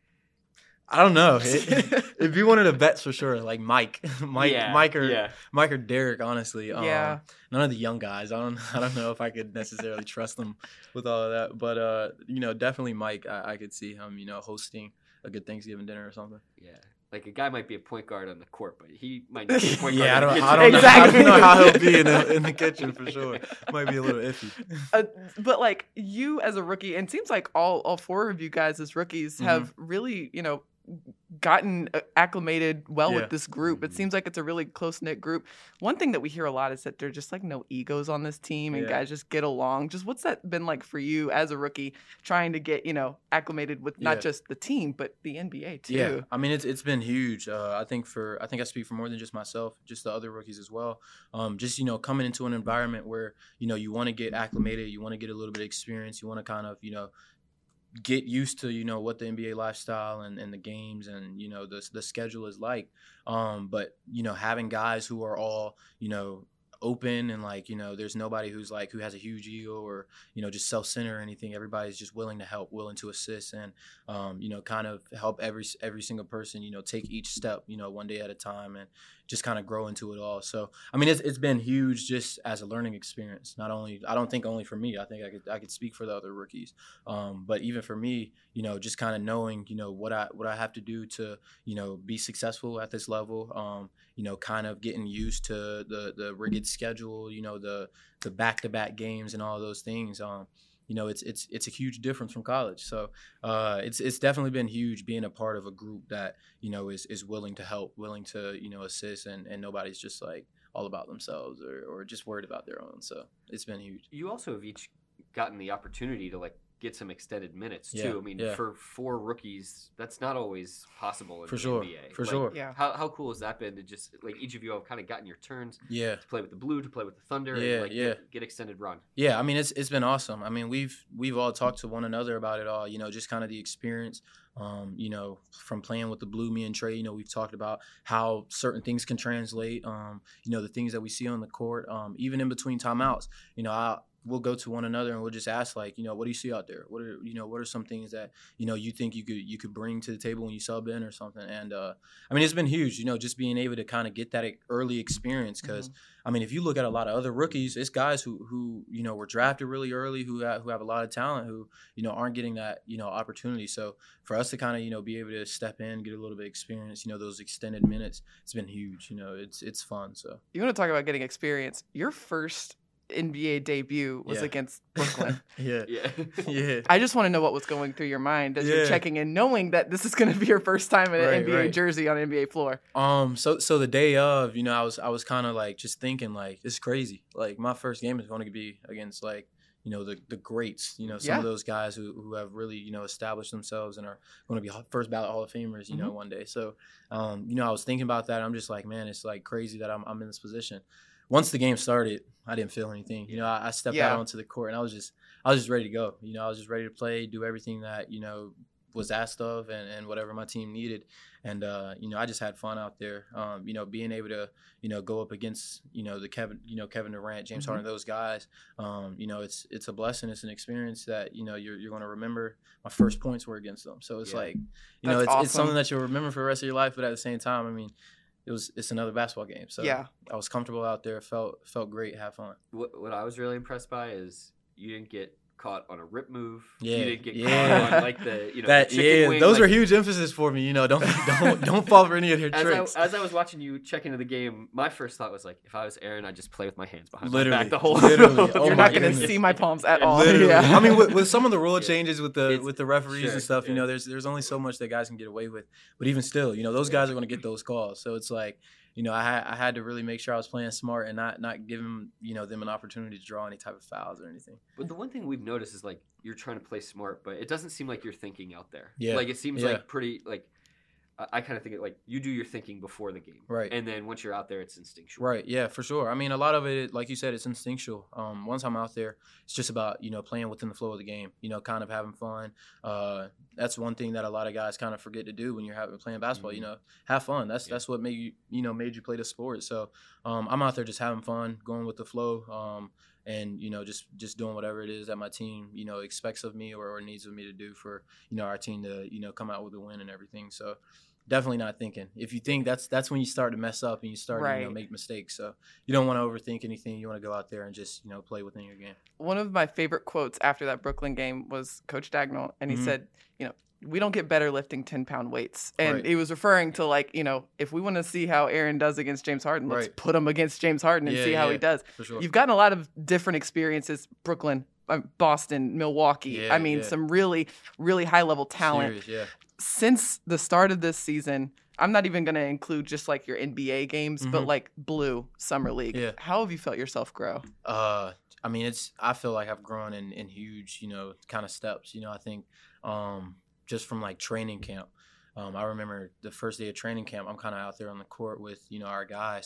I don't know. It, it'd be one of the bets for sure. Like Mike, Mike, yeah, Mike or yeah. Mike or Derek. Honestly, um, Yeah. none of the young guys. I don't. I don't know if I could necessarily trust them with all of that. But uh, you know, definitely Mike. I, I could see him. You know, hosting a good Thanksgiving dinner or something. Yeah. Like a guy might be a point guard on the court, but he might not be a point guard. Yeah, I in the don't. kitchen. I don't, Exactly. know, I don't know how he'll be in the in the kitchen for sure. Might be a little iffy. Uh, but like you as a rookie, and it seems like all all four of you guys as rookies Mm-hmm. have really, you know, gotten uh, acclimated well Yeah. with this group. It Mhm. seems like it's a really close knit group. One thing that we hear a lot is that there's just like no egos on this team, and Yeah. guys just get along. Just what's that been like for you as a rookie, trying to get you know acclimated with not Yeah. just the team but the N B A too? Yeah, I mean it's it's been huge. Uh, I think for I think I speak for more than just myself, just the other rookies as well. Um, just you know coming into an environment where you know you want to get acclimated, you want to get a little bit of experience, you want to kind of you know get used to you know what the N B A lifestyle and, and the games and you know the the schedule is like. Um, but you know having guys who are all you know open and like, you know, there's nobody who's like, who has a huge ego or, you know, just self-centered or anything. Everybody's just willing to help, willing to assist and, um, you know, kind of help every, every single person, you know, take each step, you know, one day at a time and just kind of grow into it all. So, I mean, it's, it's been huge just as a learning experience. Not only, I don't think only for me, I think I could, I could speak for the other rookies. Um, but even for me, you know, just kind of knowing, you know, what I, what I have to do to, you know, be successful at this level, um, you know, kind of getting used to the, the rigged schedule, you know, the, the back-to-back games and all those things. Um, you know, it's, it's, it's a huge difference from college. So uh, it's, it's definitely been huge being a part of a group that, you know, is, is willing to help, willing to, you know, assist and, and nobody's just like all about themselves or, or just worried about their own. So it's been huge. You also have each gotten the opportunity to like get some extended minutes too. Yeah, I mean, yeah. for four rookies, that's not always possible in For the sure, N B A. for Like, sure. Yeah. How how cool has that been to just like each of you have kind of gotten your turns Yeah. to play with the Blue, to play with the Thunder, Yeah, and like yeah. get, get extended run. Yeah, I mean it's it's been awesome. I mean we've we've all talked to one another about it all. You know, just kind of the experience. Um, you know, from playing with the Blue, me and Trey. You know, we've talked about how certain things can translate. Um, you know, the things that we see on the court. Um, even in between timeouts. You know, I. We'll go to one another and we'll just ask like, you know, what do you see out there? What are, you know, what are some things that, you know, you think you could, you could bring to the table when you sub in or something? And, uh, I mean, it's been huge, you know, just being able to kind of get that early experience. Cause mm-hmm. I mean, if you look at a lot of other rookies, it's guys who, who, you know, were drafted really early, who have, who have a lot of talent, who, you know, aren't getting that, you know, opportunity. So for us to kind of, you know, be able to step in, get a little bit of experience, you know, those extended minutes, it's been huge, you know, it's, it's fun. So you want to talk about getting experience. Your first N B A debut was yeah. against Brooklyn. yeah. Yeah. yeah. I just want to know what was going through your mind as yeah. you're checking in, knowing that this is going to be your first time in an right, N B A right. jersey on an N B A floor. Um. So so the day of, you know, I was I was kind of like just thinking like this is crazy. Like my first game is going to be against like, you know, the the greats. You know, some yeah. of those guys who who have really, you know, established themselves and are going to be first ballot Hall of Famers. You mm-hmm. know, one day. So, um, you know, I was thinking about that. I'm just like, man, it's like crazy that I'm I'm in this position. Once the game started, I didn't feel anything. You know, I, I stepped yeah. out onto the court and I was just, I was just ready to go. You know, I was just ready to play, do everything that, you know, was asked of and, and whatever my team needed. And, uh, you know, I just had fun out there. Um, you know, being able to, you know, go up against, you know, the Kevin, you know, Kevin Durant, James mm-hmm. Harden, those guys, um, you know, it's, it's a blessing. It's an experience that, you know, you're, you're going to remember. My first points were against them. So it's yeah. like, you That's know, it's, awesome. it's something that you'll remember for the rest of your life. But at the same time, I mean, It was it's another basketball game, so yeah. I was comfortable out there. felt felt great, had fun. What what I was really impressed by is you didn't get caught on a rip move. Yeah, you didn't get yeah. caught on like the you know that the chicken yeah. wing, Those like, were huge emphasis for me. You know, don't don't don't fall for any of their as tricks. I, as I was watching you check into the game, my first thought was like, if I was Aaron, I'd just play with my hands behind literally, my back the whole literally. time. Oh You're my not going to goodness. see my palms at all. Literally. Yeah. I mean, with, with some of the rule Yeah. changes with the It's- with the referees sure, and stuff, you yeah. know, there's there's only so much that guys can get away with. But even still, you know, those guys are going to get those calls. So it's like, you know, I had I had to really make sure I was playing smart and not not giving, you know, them an opportunity to draw any type of fouls or anything. But the one thing we've noticed is like you're trying to play smart, but it doesn't seem like you're thinking out there. Yeah. Like it seems Yeah. like pretty like I, I kind of think it like you do your thinking before the game, Right. And then once you're out there, it's instinctual. Right. Yeah, for sure. I mean, a lot of it, like you said, it's instinctual. Um, once I'm out there, it's just about, you know, playing within the flow of the game, you know, kind of having fun. Uh, that's one thing that a lot of guys kind of forget to do when you're having, playing basketball, Mm-hmm. you know, have fun. That's Yeah. that's what made you, you know, made you play the sport. So um, I'm out there just having fun, going with the flow, um, and, you know, just, just doing whatever it is that my team, you know, expects of me or, or needs of me to do for, you know, our team to, you know, come out with a win and everything. So definitely not thinking. If you think, that's that's when you start to mess up and you start Right. to, you know, make mistakes. So you don't want to overthink anything. You want to go out there and just, you know, play within your game. One of my favorite quotes after that Brooklyn game was Coach Dagnall, and he Mhm. said, you know, we don't get better lifting ten-pound weights. And Right. he was referring to, like, you know, if we want to see how Aaron does against James Harden, let's Right. put him against James Harden and Yeah, see how yeah, he does. For sure. You've gotten a lot of different experiences, Brooklyn, uh, Boston, Milwaukee. Yeah, I mean, yeah. some really, really high-level talent. Serious, yeah. Since the start of this season, I'm not even going to include just, like, your N B A games, but, Mhm. like, Blue, Summer League. Yeah. How have you felt yourself grow? Uh, I mean, it's. I feel like I've grown in, in huge, you know, kind of steps. You know, I think um, just from like training camp. Um, I remember the first day of training camp, I'm kind of out there on the court with, you know, our guys,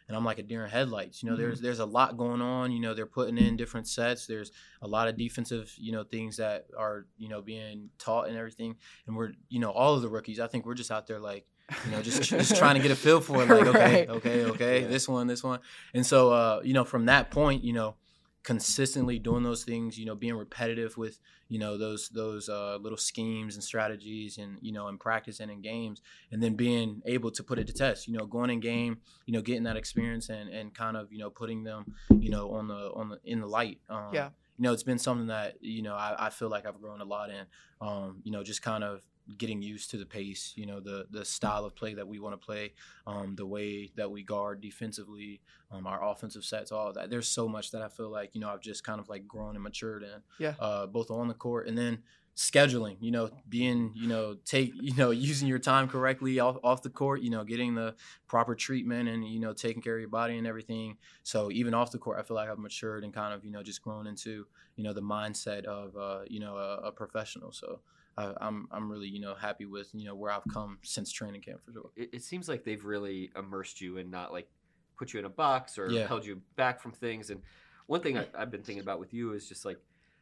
and I'm like a deer in headlights. You know, Mm-hmm. there's there's a lot going on. You know, they're putting in different sets. There's a lot of defensive, you know, things that are, you know, being taught and everything. And we're, you know, all of the rookies, I think we're just out there like, you know, just just trying to get a feel for it. Like, okay, Right. okay, okay, Yeah. this one, this one. And so, uh, you know, from that point, you know, consistently doing those things, you know, being repetitive with, you know, those those uh, little schemes and strategies, and, you know, in practice and in games, and then being able to put it to test, you know, going in game, you know, getting that experience and, and kind of, you know, putting them, you know, on the on the in the light. Um, Yeah. You know, it's been something that, you know, I, I feel like I've grown a lot in. Um, you know, just kind of getting used to the pace, you know, the the style of play that we want to play, um, the way that we guard defensively, um, our offensive sets, all of that. There's so much that I feel like, you know, I've just kind of like grown and matured in, Yeah. uh, both on the court and then scheduling, you know, being, you know, take, you know, using your time correctly off, off the court, you know, getting the proper treatment and, you know, taking care of your body and everything. So even off the court, I feel like I've matured and kind of, you know, just grown into, you know, the mindset of, uh, you know, a, a professional. So I, I'm I'm really, you know, happy with, you know, where I've come since training camp for sure. It, it seems like they've really immersed you and not like put you in a box or Yeah. held you back from things. And one thing I, I've been thinking about with you is just like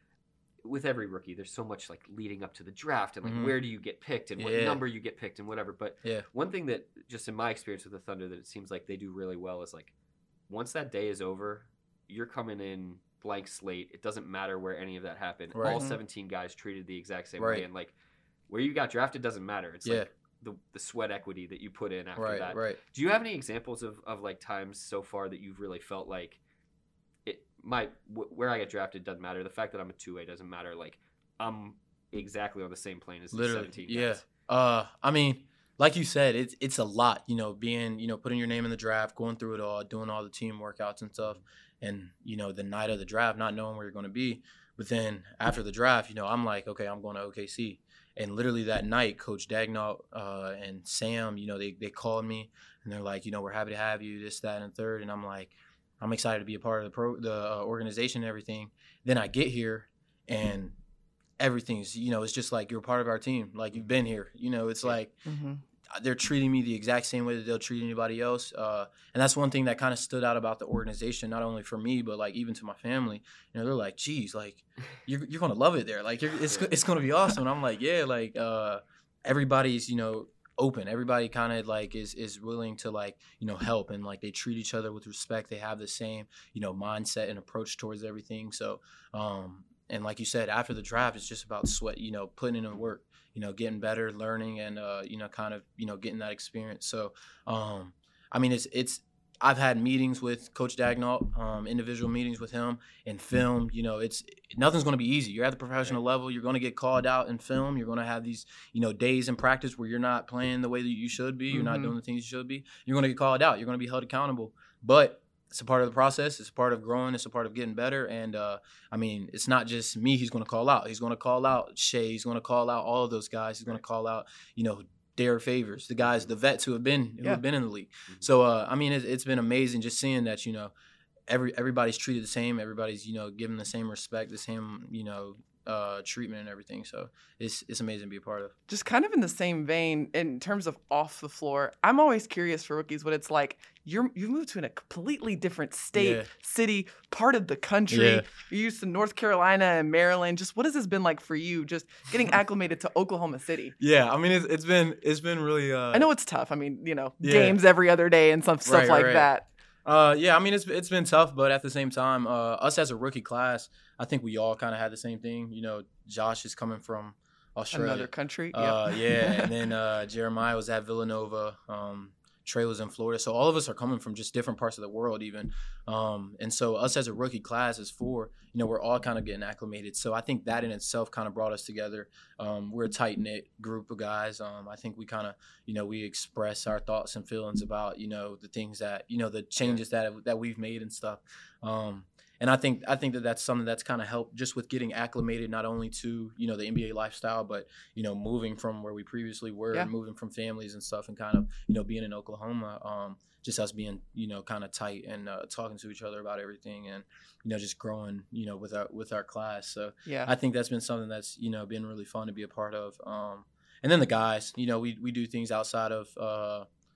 with every rookie, there's so much like leading up to the draft and like Mhm. where do you get picked and what Yeah. number you get picked and whatever. But Yeah. one thing that just in my experience with the Thunder that it seems like they do really well is like once that day is over, you're coming in blank slate. It doesn't matter where any of that happened. Right. All Mhm. seventeen guys treated the exact same Right. way, and like where you got drafted doesn't matter. It's Yeah. like the the sweat equity that you put in after Right, that. right. Do you have any examples of, of like times so far that you've really felt like it my wh- where I get drafted doesn't matter. The fact that I'm a two A doesn't matter. Like I'm exactly on the same plane as the Literally, seventeen yeah. guys. Uh, I mean, like you said, it's it's a lot, you know, being, you know, putting your name in the draft, going through it all, doing all the team workouts and stuff, and, you know, the night of the draft, not knowing where you're going to be. But then after the draft, you know, I'm like, okay, I'm going to O K C. And literally that night, Coach Dagnall uh, and Sam, you know, they, they called me and they're like, you know, we're happy to have you, this, that, and third. And I'm like, I'm excited to be a part of the pro, the uh, organization and everything. Then I get here and everything's, you know, it's just like you're part of our team. Like you've been here. You know, it's like Mm-hmm. they're treating me the exact same way that they'll treat anybody else. Uh, and that's one thing that kind of stood out about the organization, not only for me, but like even to my family. You know, they're like, geez, like you're, you're going to love it there. Like you're, it's, it's going to be awesome. And I'm like, yeah, like uh, everybody's, you know, open. Everybody kind of like is, is willing to like, you know, help. And like they treat each other with respect. They have the same, you know, mindset and approach towards everything. So, um, and like you said, after the draft, it's just about sweat, you know, putting in the work, you know, getting better, learning, and, uh, you know, kind of, you know, getting that experience. So, um, I mean, it's, it's, I've had meetings with Coach Dagnall, um, individual meetings with him and film, you know, it's, nothing's going to be easy. You're at the professional level. You're going to get called out in film. You're going to have these, you know, days in practice where you're not playing the way that you should be. You're not Mhm. doing the things you should be. You're going to get called out. You're going to be held accountable. But it's a part of the process. It's a part of growing. It's a part of getting better. And, uh, I mean, it's not just me he's going to call out. He's going to call out Shea. He's going to call out all of those guys. He's going to call out, you know, Derek Favors, the guys, the vets who have been who Yeah. have been in the league. Mhm. So, uh, I mean, it, it's been amazing just seeing that, you know, every everybody's treated the same. Everybody's, you know, given the same respect, the same, you know, uh, treatment and everything. So it's it's amazing to be a part of. Just kind of in the same vein, in terms of off the floor, I'm always curious for rookies what it's like. You're you've moved to a completely different state, Yeah. city, part of the country. Yeah. You're used to North Carolina and Maryland. Just what has this been like for you? Just getting acclimated to Oklahoma City. Yeah, I mean, it's, it's been it's been really. Uh, I know it's tough. I mean, you know, Yeah. games every other day and some stuff Right, like right. that. Uh, yeah, I mean, it's it's been tough, but at the same time, uh, us as a rookie class, I think we all kind of had the same thing. You know, Josh is coming from Australia. Another country. Uh, Yep. yeah, and then uh, Jeremiah was at Villanova. Um, Trey was in Florida. So all of us are coming from just different parts of the world even. Um, and so us as a rookie class as four, you know, we're all kind of getting acclimated. So I think that in itself kind of brought us together. Um, we're a tight-knit group of guys. Um, I think we kind of, you know, we express our thoughts and feelings about, you know, the things that, you know, the changes that that we've made and stuff. Um, And I think I think that that's something that's kind of helped just with getting acclimated not only to, you know, the N B A lifestyle, but, you know, moving from where we previously were, Yeah. and moving from families and stuff, and kind of, you know, being in Oklahoma, um, just us being, you know, kind of tight and uh, talking to each other about everything, and, you know, just growing, you know, with our with our class. So Yeah. I think that's been something that's, you know, been really fun to be a part of. Um, and then the guys, you know, we we do things outside of uh,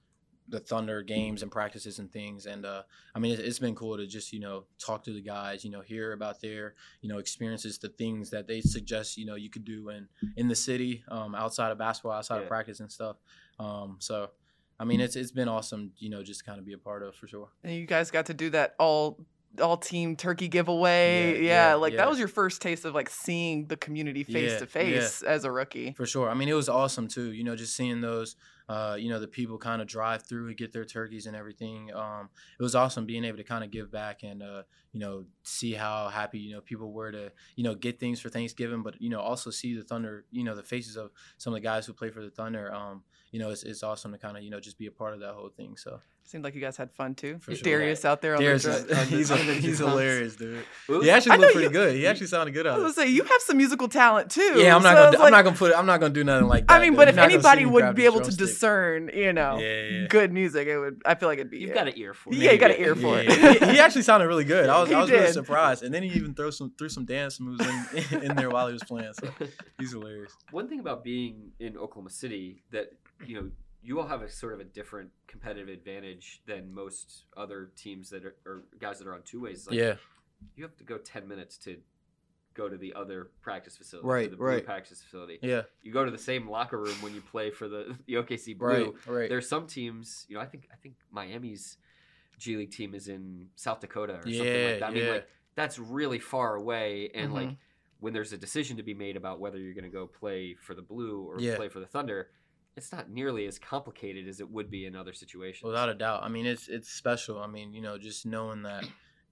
the Thunder games and practices and things. And uh, I mean, it's, it's been cool to just, you know, talk to the guys, you know, hear about their, you know, experiences, the things that they suggest, you know, you could do in, in the city, um, outside of basketball, outside yeah. of practice and stuff. Um, so, I mean, it's it's been awesome, you know, just kind of be a part of for sure. And you guys got to do that all all team turkey giveaway. Yeah, yeah, yeah like yeah. that was your first taste of like seeing the community face to face as a rookie. For sure. I mean, it was awesome too, you know, just seeing those uh, you know, the people kind of drive through and get their turkeys and everything. Um, it was awesome being able to kind of give back and, uh, you know, see how happy, you know, people were to, you know, get things for Thanksgiving, but, you know, also see the Thunder, you know, the faces of some of the guys who play for the Thunder. Um, you know, it's, it's awesome to kind of, you know, just be a part of that whole thing. So seemed like you guys had fun too. For sure. Darius out there on Darius the is, he's, a, he's hilarious, dude. Ooh. He actually looked pretty you, good. He actually sounded good out I there. was gonna say you have some musical talent too. Yeah, I'm not so gonna. like, I'm not gonna put. I'm not gonna do nothing like that. I mean, but You're if anybody would be able to drumstick. discern, you know, yeah, yeah. good music, it would. I feel like it'd be. You've yeah. got an ear for it. Yeah, you got an ear for yeah, it. he, he actually sounded really good. I was. He I was really did. surprised, and then he even threw some threw some dance moves in, in there while he was playing. So he's hilarious. One thing about being in Oklahoma City that you know. You all have a sort of a different competitive advantage than most other teams that are or guys that are on two ways. Like, yeah, you have to go ten minutes to go to the other practice facility, right? To the blue right. practice facility. Yeah, you go to the same locker room when you play for the, the O K C Blue. Right, right. There's some teams, you know, I think I think Miami's G League team is in South Dakota or yeah, something like that. I yeah. mean, like that's really far away, and mm-hmm. like when there's a decision to be made about whether you're going to go play for the Blue or yeah. play for the Thunder. It's not nearly as complicated as it would be in other situations. Without a doubt. I mean, it's it's special. I mean, you know, just knowing that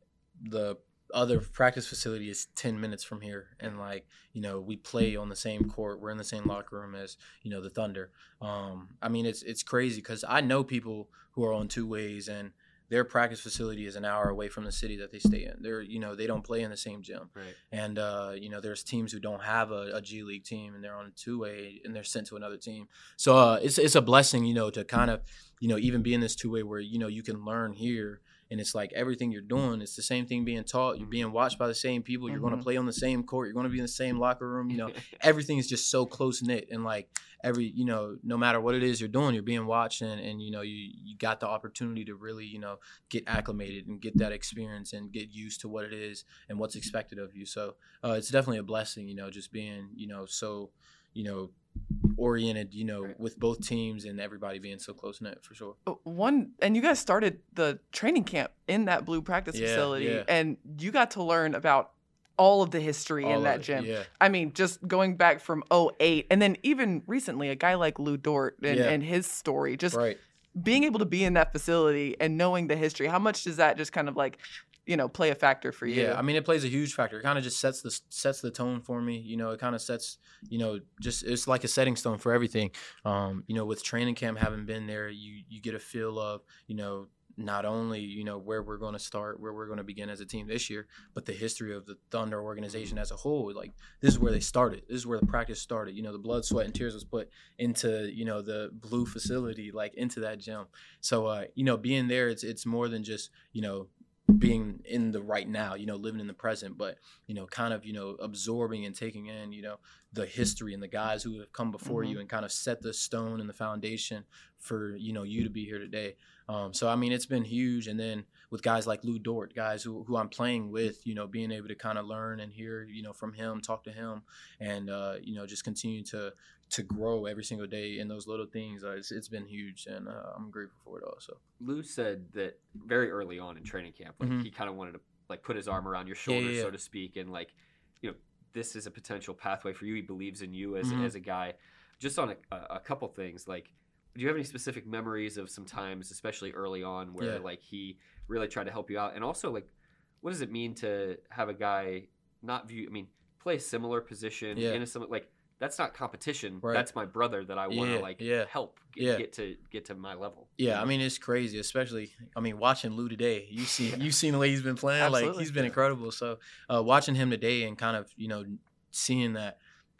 the other practice facility is ten minutes from here, and like, you know, we play on the same court. We're in the same locker room as, you know, the Thunder. Um, I mean, it's it's crazy because I know people who are on two ways, and their practice facility is an hour away from the city that they stay in. They're, you know, they don't play in the same gym. Right. And, uh, you know, there's teams who don't have a, a G League team and they're on a two-way and they're sent to another team. So uh, it's it's a blessing, you know, to kind of, you know, even be in this two-way where, you know, you can learn here. And it's like everything you're doing, it's the same thing being taught. You're being watched by the same people. You're mm-hmm. going to play on the same court. You're going to be in the same locker room. You know, everything is just so close-knit. And, like, every, you know, no matter what it is you're doing, you're being watched. And, and you know, you, you got the opportunity to really, you know, get acclimated and get that experience and get used to what it is and what's expected of you. So uh, it's definitely a blessing, you know, just being, you know, so, you know, oriented, you know, with both teams and everybody being so close knit for sure. One, and you guys started the training camp in that Blue practice yeah, facility, yeah. and you got to learn about all of the history all in that it, gym. Yeah. I mean, just going back from oh eight, and then even recently, a guy like Lou Dort and, yeah. and his story, just right. being able to be in that facility and knowing the history. How much does that just kind of like, you know, play a factor for you? Yeah, I mean, it plays a huge factor. It kind of just sets the sets the tone for me. You know, it kind of sets, you know, just it's like a setting stone for everything. Um, you know, with training camp having been there, you you get a feel of, you know, not only, you know, where we're going to start, where we're going to begin as a team this year, but the history of the Thunder organization as a whole. Like, this is where they started. This is where the practice started. You know, the blood, sweat, and tears was put into, you know, the Blue facility, like into that gym. So, uh, you know, being there, it's it's more than just, you know, being in the right now, you know, living in the present, but, you know, kind of, you know, absorbing and taking in, you know, the history and the guys who have come before mm-hmm. you and kind of set the stone and the foundation for, you know, you to be here today. Um, so, I mean, it's been huge. And then with guys like Lou Dort, guys who, who I'm playing with, you know, being able to kind of learn and hear, you know, from him, talk to him, and, uh, you know, just continue to to grow every single day in those little things. Uh, it's, it's been huge, and uh, I'm grateful for it also. Lou said that very early on in training camp, like mm-hmm. he kind of wanted to like put his arm around your shoulder, yeah, yeah, yeah. so to speak, and like, you know, this is a potential pathway for you. He believes in you as mm-hmm. as a guy. Just on a, a couple things, like, do you have any specific memories of some times, especially early on, where yeah. like he really tried to help you out? And also, like, what does it mean to have a guy not view? I mean, play a similar position yeah. in a similar like. That's not competition. Right. That's my brother that I want to yeah, like yeah. help get, yeah. get to get to my level. Yeah, I mean, it's crazy, especially I mean watching Lou today. You see, you've seen the way he's been playing. Absolutely. Like, he's been incredible. So uh, watching him today and kind of, you know, seeing that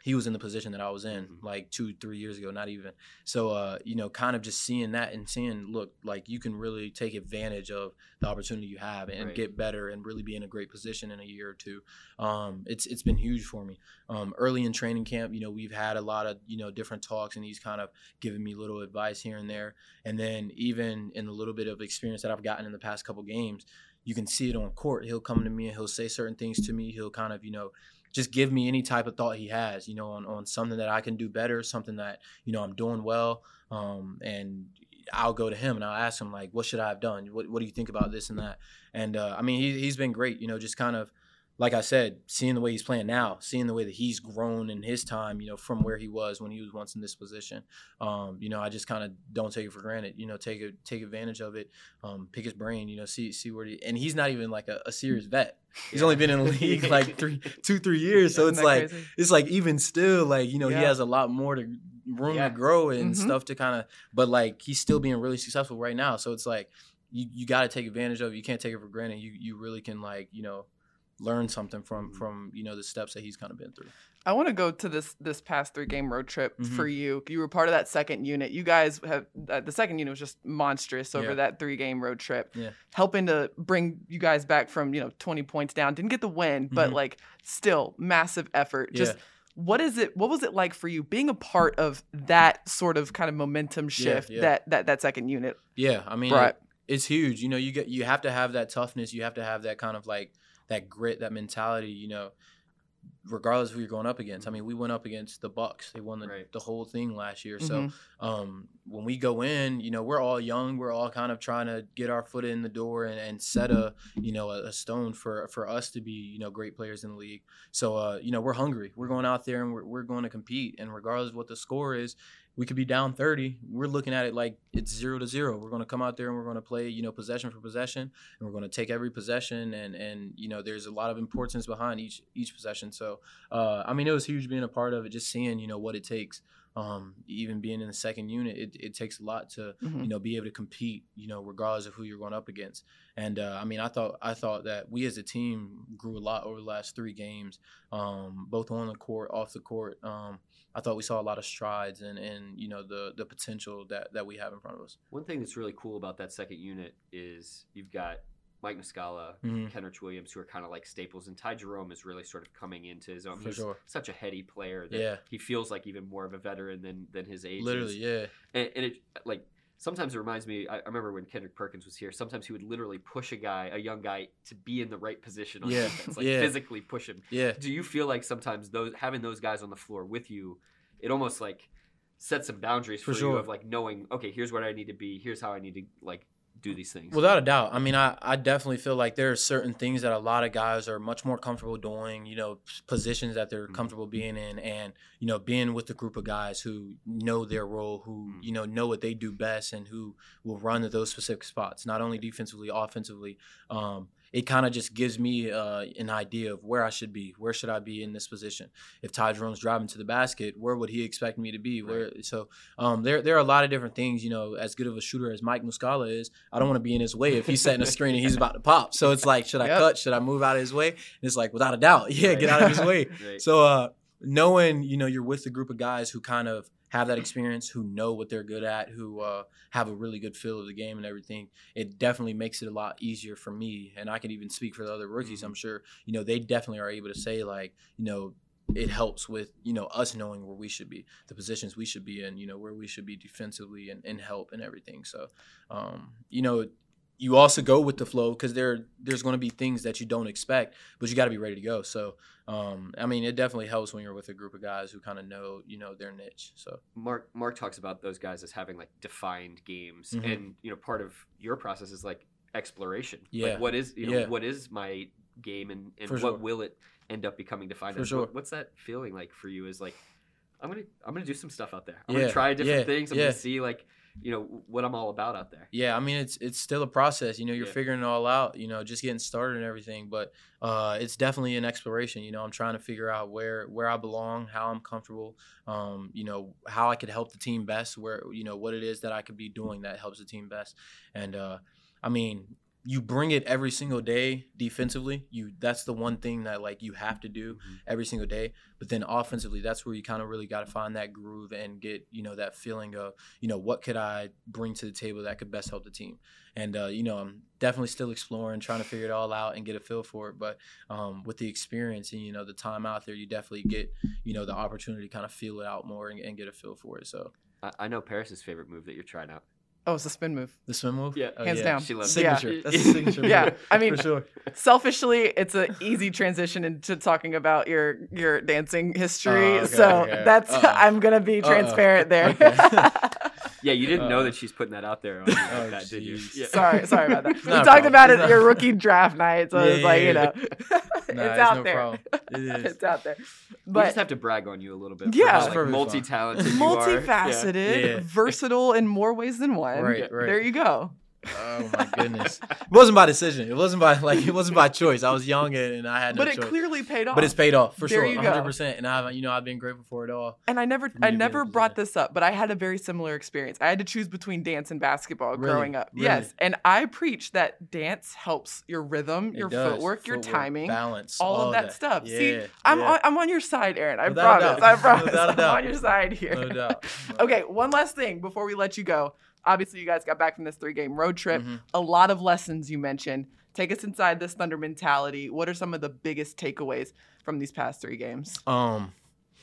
he was in the position that I was in Mm-hmm. like two, three years ago, not even. So, uh, you know, kind of just seeing that and seeing, look, like you can really take advantage of the opportunity you have and Right. get better and really be in a great position in a year or two. Um, it's it's been huge for me. Um, early in training camp, you know, we've had a lot of, you know, different talks, and he's kind of giving me little advice here and there. And then even in the little bit of experience that I've gotten in the past couple games, you can see it on court. He'll come to me and he'll say certain things to me. He'll kind of, you know, just give me any type of thought he has, you know, on, on something that I can do better, something that, you know, I'm doing well. Um, and I'll go to him and I'll ask him, like, what should I have done? What What do you think about this and that? And, uh, I mean, he, he's been great, you know, just kind of, like I said, seeing the way he's playing now, seeing the way that he's grown in his time, you know, from where he was when he was once in this position. Um, you know, I just kind of don't take it for granted, you know, take it, take advantage of it, um, pick his brain, you know, see see where he – and he's not even like a, a serious vet. He's Yeah. only been in the league like three, two, three years. So Isn't it's that like crazy? it's like even still, like, you know, Yeah. he has a lot more to room Yeah. to grow and Mhm. stuff to kind of – but, like, he's still being really successful right now. So it's like you, you got to take advantage of it. You can't take it for granted. You you really can, like, you know, learn something from, Mhm. from you know, the steps that he's kind of been through. I want to go to this this past three game road trip Mhm. for you. You were part of that second unit. You guys have uh, the second unit was just monstrous over Yeah. that three game road trip. Yeah. Helping to bring you guys back from, you know, twenty points down. Didn't get the win, but Mhm. like still massive effort. Just Yeah. what is it what was it like for you being a part of that sort of kind of momentum shift yeah. that that that second unit Yeah, I mean, brought? it, it's huge. You know, you get you have to have that toughness. You have to have that kind of like that grit, that mentality. You know, regardless of who you're going up against. I mean, we went up against the Bucks. They won the, Right. the whole thing last year. Mhm. So um, when we go in, you know, we're all young. We're all kind of trying to get our foot in the door and, and set a, you know, a, a stone for for us to be, you know, great players in the league. So, uh, you know, we're hungry. We're going out there and we're, we're going to compete. And regardless of what the score is, we could be down thirty. We're looking at it like it's zero to zero. We're going to come out there and we're going to play, you know, possession for possession, and we're going to take every possession. And, and you know, there's a lot of importance behind each each possession. So, uh, I mean, it was huge being a part of it, just seeing, you know, what it takes. Um, even being in the second unit, it, it takes a lot to, Mhm. you know, be able to compete, you know, regardless of who you're going up against. And uh, I mean, I thought I thought that we as a team grew a lot over the last three games, um, both on the court, off the court. Um, I thought we saw a lot of strides and, and you know, the the potential that, that we have in front of us. One thing that's really cool about that second unit is you've got Mike Muscala, Mhm. Kenrich Williams, who are kind of like staples, and Ty Jerome is really sort of coming into his own. For He's sure. such a heady player that Yeah. he feels like even more of a veteran than than his age. Literally, is. yeah. And, and it like sometimes it reminds me. I, I remember when Kendrick Perkins was here. Sometimes he would literally push a guy, a young guy, to be in the right position on Yeah. defense, like Yeah. physically push him. Yeah. Do you feel like sometimes those having those guys on the floor with you, it almost like sets some boundaries for, For you sure. of like knowing, okay, here's where I need to be, here's how I need to like do these things. Without a doubt. I mean, I, I definitely feel like there are certain things that a lot of guys are much more comfortable doing, you know, positions that they're Mhm. comfortable being in, and, you know, being with a group of guys who know their role, who, Mhm. you know, know what they do best and who will run to those specific spots, not only defensively, offensively. Um, it kind of just gives me uh, an idea of where I should be. Where should I be in this position? If Ty Jerome's driving to the basket, where would he expect me to be? Where so um, there there are a lot of different things. You know, as good of a shooter as Mike Muscala is, I don't want to be in his way if he's setting a screen and he's about to pop. So it's like, should I Yep. cut? Should I move out of his way? And it's like, without a doubt, yeah, Right. get out of his way. Right. So uh, knowing, you know, you're with a group of guys who kind of have that experience, who know what they're good at, who uh, have a really good feel of the game and everything, it definitely makes it a lot easier for me. And I can even speak for the other rookies. Mhm. I'm sure, you know, they definitely are able to say, like, you know, it helps with, you know, us knowing where we should be, the positions we should be in, you know, where we should be defensively and, and help and everything. So, um, you know, you also go with the flow because there there's going to be things that you don't expect, but you got to be ready to go. So, um, I mean, it definitely helps when you're with a group of guys who kind of know, you know, their niche. So, Mark Mark talks about those guys as having like defined games, Mhm. and you know, part of your process is like exploration. Yeah. Like what is you know Yeah. what is my game, and, and For what sure. will it end up becoming defined For as? sure. What, what's that feeling like for you? Is like I'm gonna I'm gonna do some stuff out there. I'm Yeah. gonna try different Yeah. things. I'm Yeah. gonna see like you know what I'm all about out there. yeah, I mean, it's it's still a process. You know, you're Yeah. figuring it all out, you know, just getting started and everything. But uh, it's definitely an exploration. You know, I'm trying to figure out where where I belong, how I'm comfortable, um, you know, how I could help the team best, where, you know, what it is that I could be doing that helps the team best. And, uh, I mean, you bring it every single day defensively. You that's the one thing that like you have to do Mm-hmm. every single day. But then offensively, that's where you kind of really got to find that groove and get, you know, that feeling of, you know, what could I bring to the table that could best help the team. And, uh, you know, I'm definitely still exploring, trying to figure it all out and get a feel for it. But um, with the experience and, you know, the time out there, you definitely get, you know, the opportunity to kind of feel it out more and, and get a feel for it. So I, I know Paris's favorite move that you're trying out. Oh, it's a spin move. the swim move? Yeah. Oh, Hands yeah. down. She loves Signature. it. That's a signature Yeah, move. I mean, for sure. Selfishly, it's an easy transition into talking about your your dancing history. Oh, okay, so okay. that's Uh-oh. I'm gonna be Uh-oh. transparent there. Okay. Yeah, you didn't know Uh, that she's putting that out there on you like oh, that, did you? jeez. Yeah. sorry, sorry about that. It's We not a talked problem. about It's it not- your rookie draft night, so Yeah, it's like yeah, you know, Nah, it's it's out no there. problem. It is. It's out there. We But just have to brag on you a little bit. Yeah. for how, That's like, perfectly fine. multi-talented you are. multifaceted, Yeah. versatile in more ways than one. Right, right. There you go. Oh my goodness! It wasn't by decision. It wasn't by like it wasn't by choice. I was young and, and I had no But it choice. clearly paid off. But it's paid off for There sure, you one go. hundred percent. And I, you know, I've been grateful for it all. And I never, me I to be never able to brought do this up, but I had a very similar experience. I had to choose between dance and basketball Really? growing up. Really? Yes, and I preach that dance helps your rhythm, It your does. footwork, your Footwork, timing, balance, all of that, stuff. Yeah, See, I'm yeah. on, I'm on your side, Aaron. I Without a promise. doubt. I promise. Without a I'm doubt. on your side here. No doubt. Okay, one last thing before we let you go. Obviously, you guys got back from this three-game road trip. Mhm. A lot of lessons you mentioned. Take us inside this Thunder mentality. What are some of the biggest takeaways from these past three games? Um,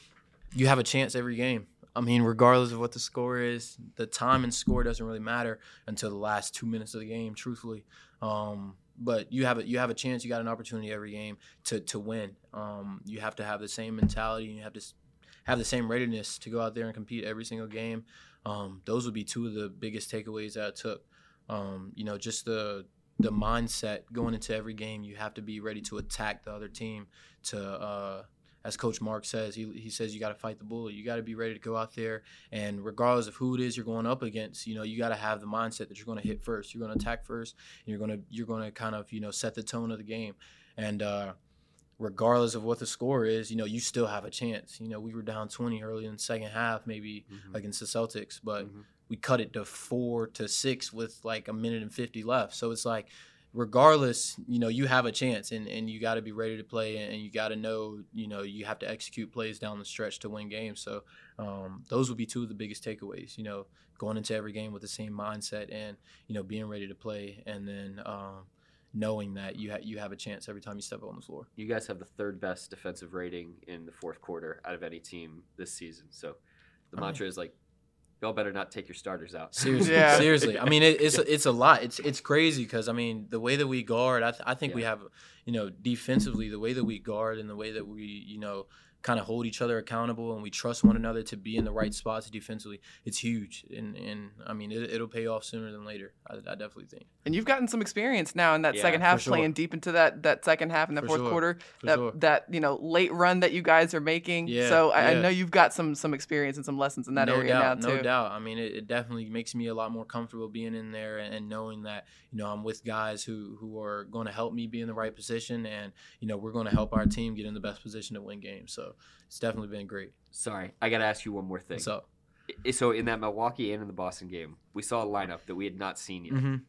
you have a chance every game. I mean, regardless of what the score is, the time and score doesn't really matter until the last two minutes of the game, truthfully. Um, but you have a you have a chance. You got an opportunity every game to to win. Um, you have to have the same mentality. And you have to s- have the same readiness to go out there and compete every single game. Um, those would be two of the biggest takeaways that I took. Um, you know, just the the mindset going into every game. You have to be ready to attack the other team. To uh, as Coach Mark says, he he says you got to fight the bullet. You got to be ready to go out there, and regardless of who it is you're going up against, you know, you got to have the mindset that you're going to hit first. You're going to attack first, and you're going to you're going to kind of you know set the tone of the game. And uh, regardless of what the score is, you know, you still have a chance. You know, we were down twenty early in the second half, maybe Mhm. against the Celtics, but Mhm. we cut it to four to six with like a minute and fifty left. So it's like, regardless, you know, you have a chance, and, and you got to be ready to play, and you got to know, you know, you have to execute plays down the stretch to win games. So um, those would be two of the biggest takeaways, you know, going into every game with the same mindset and, you know, being ready to play, and then um, knowing that you, ha- you have a chance every time you step on the floor. You guys have the third best defensive rating in the fourth quarter out of any team this season. So the I mean- mantra is like, y'all better not take your starters out. Seriously, Yeah. seriously. I mean, it, it's it's a lot. It's it's crazy because I mean, the way that we guard, I th- I think we Yeah. have, you know, defensively, the way that we guard and the way that we, you know, kind of hold each other accountable and we trust one another to be in the right spots defensively. It's huge, and and I mean, it, it'll pay off sooner than later. I, I definitely think. And you've gotten some experience now in that Yeah, second for half, sure. playing deep into that that second half in the For fourth sure. quarter. For That sure. that you know late run that you guys are making. Yeah, so I, I yeah. know you've got some some experience and some lessons in that no area doubt, now no too. doubt. I mean, it, it definitely makes me a lot more comfortable being in there and, and knowing that you know I'm with guys who who are going to help me be in the right position, and you know we're going to help our team get in the best position to win games. So it's definitely been great. Sorry, I got to ask you one more thing. What's up? I- So in that Milwaukee and in the Boston game, we saw a lineup that we had not seen yet. Mm-hmm.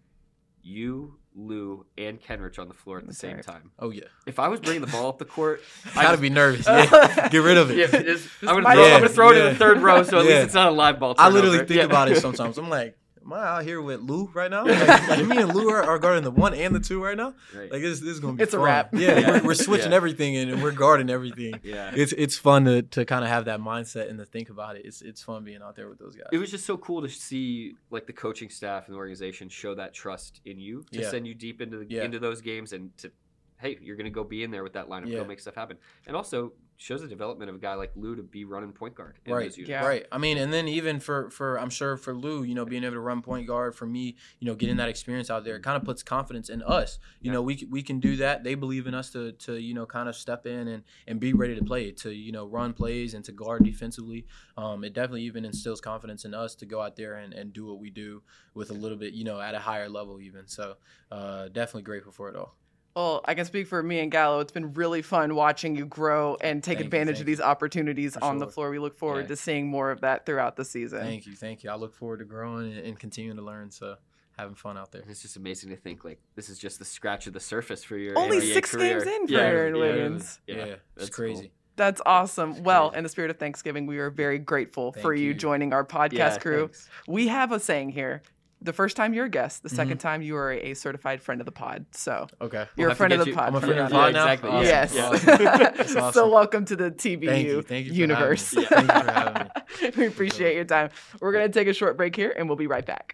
You, Lou, and Kenrich on the floor at the That's same right. time. Oh yeah, If I was bringing the ball up the court, I gotta just- be nervous. Yeah. Get rid of it. Yeah, it's- I'm gonna might- throw, I'm Yeah, gonna throw it in yeah. the third row, so at Yeah. least it's not a live ball. I turnover. literally think Yeah. about it sometimes. I'm like, am I out here with Lou right now? Like, like me and Lou are, are guarding the one and the two right now. Right. Like this, this is gonna be It's a fun. wrap. Yeah, Yeah. We're, we're switching Yeah. everything in and we're guarding everything. yeah. It's it's fun to, to kind of have that mindset and to think about it. It's it's fun being out there with those guys. It was just so cool to see like the coaching staff and the organization show that trust in you to Yeah. send you deep into the, Yeah. into those games and to hey, you're gonna go be in there with that lineup, Yeah. go make stuff happen, and also shows the development of a guy like Lou to be running point guard. In Right. those units. Yeah. Right. I mean, and then even for, for I'm sure for Lou, you know, being able to run point guard, for me, you know, getting that experience out there, it kind of puts confidence in us. You Yeah. know, we c- we can do that. They believe in us to to you know kind of step in and, and be ready to play, to you know run plays and to guard defensively. Um, it definitely even instills confidence in us to go out there and, and do what we do with a little bit, you know, at a higher level even. So uh, definitely grateful for it all. Well, I can speak for me and Gallo. It's been really fun watching you grow and take Thank you, advantage thank of these opportunities For on the sure. floor. We look forward Yeah. to seeing more of that throughout the season. Thank you, thank you. I look forward to growing and, and continuing to learn. So having fun out there. It's just amazing to think like this is just the scratch of the surface for your Only N B A six career. games in for yeah, Aaron yeah, Wiggins. Yeah, Yeah, it's that's crazy. cool. That's awesome. Well, crazy. in the spirit of Thanksgiving, we are very grateful Thank for you you. joining our podcast Yeah, crew. thanks. We have a saying here. The first time you're a guest, the second Mhm. time you are a certified friend of the pod. So Okay. you're We'll a have to friend of get the you- pod. I'm a from friend of the now on. pod now? exactly. Awesome. Yes. Yeah. That's So awesome. welcome to the T B U Thank you. Thank you for universe. having me. Thank you for having me. We appreciate your time. We're going to take a short break here, and we'll be right back.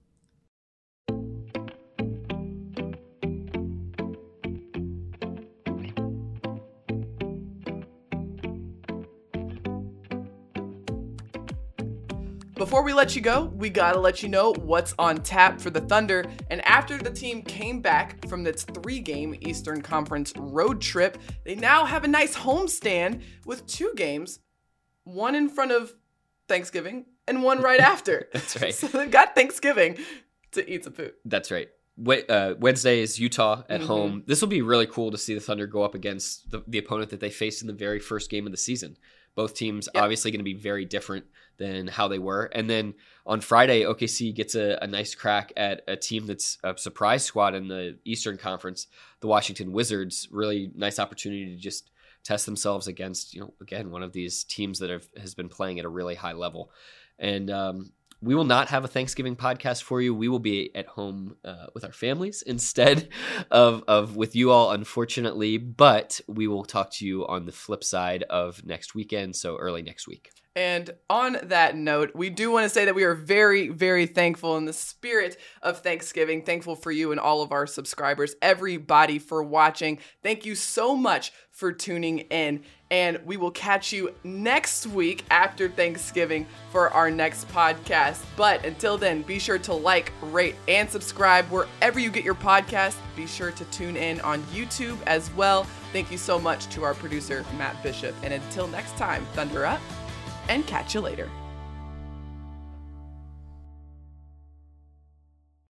Before we let you go, we gotta let you know what's on tap for the Thunder. And after the team came back from its three-game Eastern Conference road trip, they now have a nice homestand with two games, one in front of Thanksgiving and one right after. That's right. So they've got Thanksgiving to eat some food. That's right. Wed- uh, Wednesday is Utah at Mhm. home. This will be really cool to see the Thunder go up against the, the opponent that they faced in the very first game of the season. Both teams Yep. obviously going to be very different than how they were. And then on Friday, O K C gets a, a nice crack at a team that's a surprise squad in the Eastern Conference, the Washington Wizards. Really nice opportunity to just test themselves against, you know, again, one of these teams that have, has been playing at a really high level. And um, we will not have a Thanksgiving podcast for you. We will be at home uh, with our families instead of, of with you all, unfortunately. But we will talk to you on the flip side of next weekend, so early next week. And on that note, we do want to say that we are very, very thankful in the spirit of Thanksgiving. Thankful for you and all of our subscribers, everybody for watching. Thank you so much for tuning in. And we will catch you next week after Thanksgiving for our next podcast. But until then, be sure to like, rate, and subscribe wherever you get your podcast. Be sure to tune in on YouTube as well. Thank you so much to our producer, Matt Bishop. And until next time, Thunder up, and catch you later.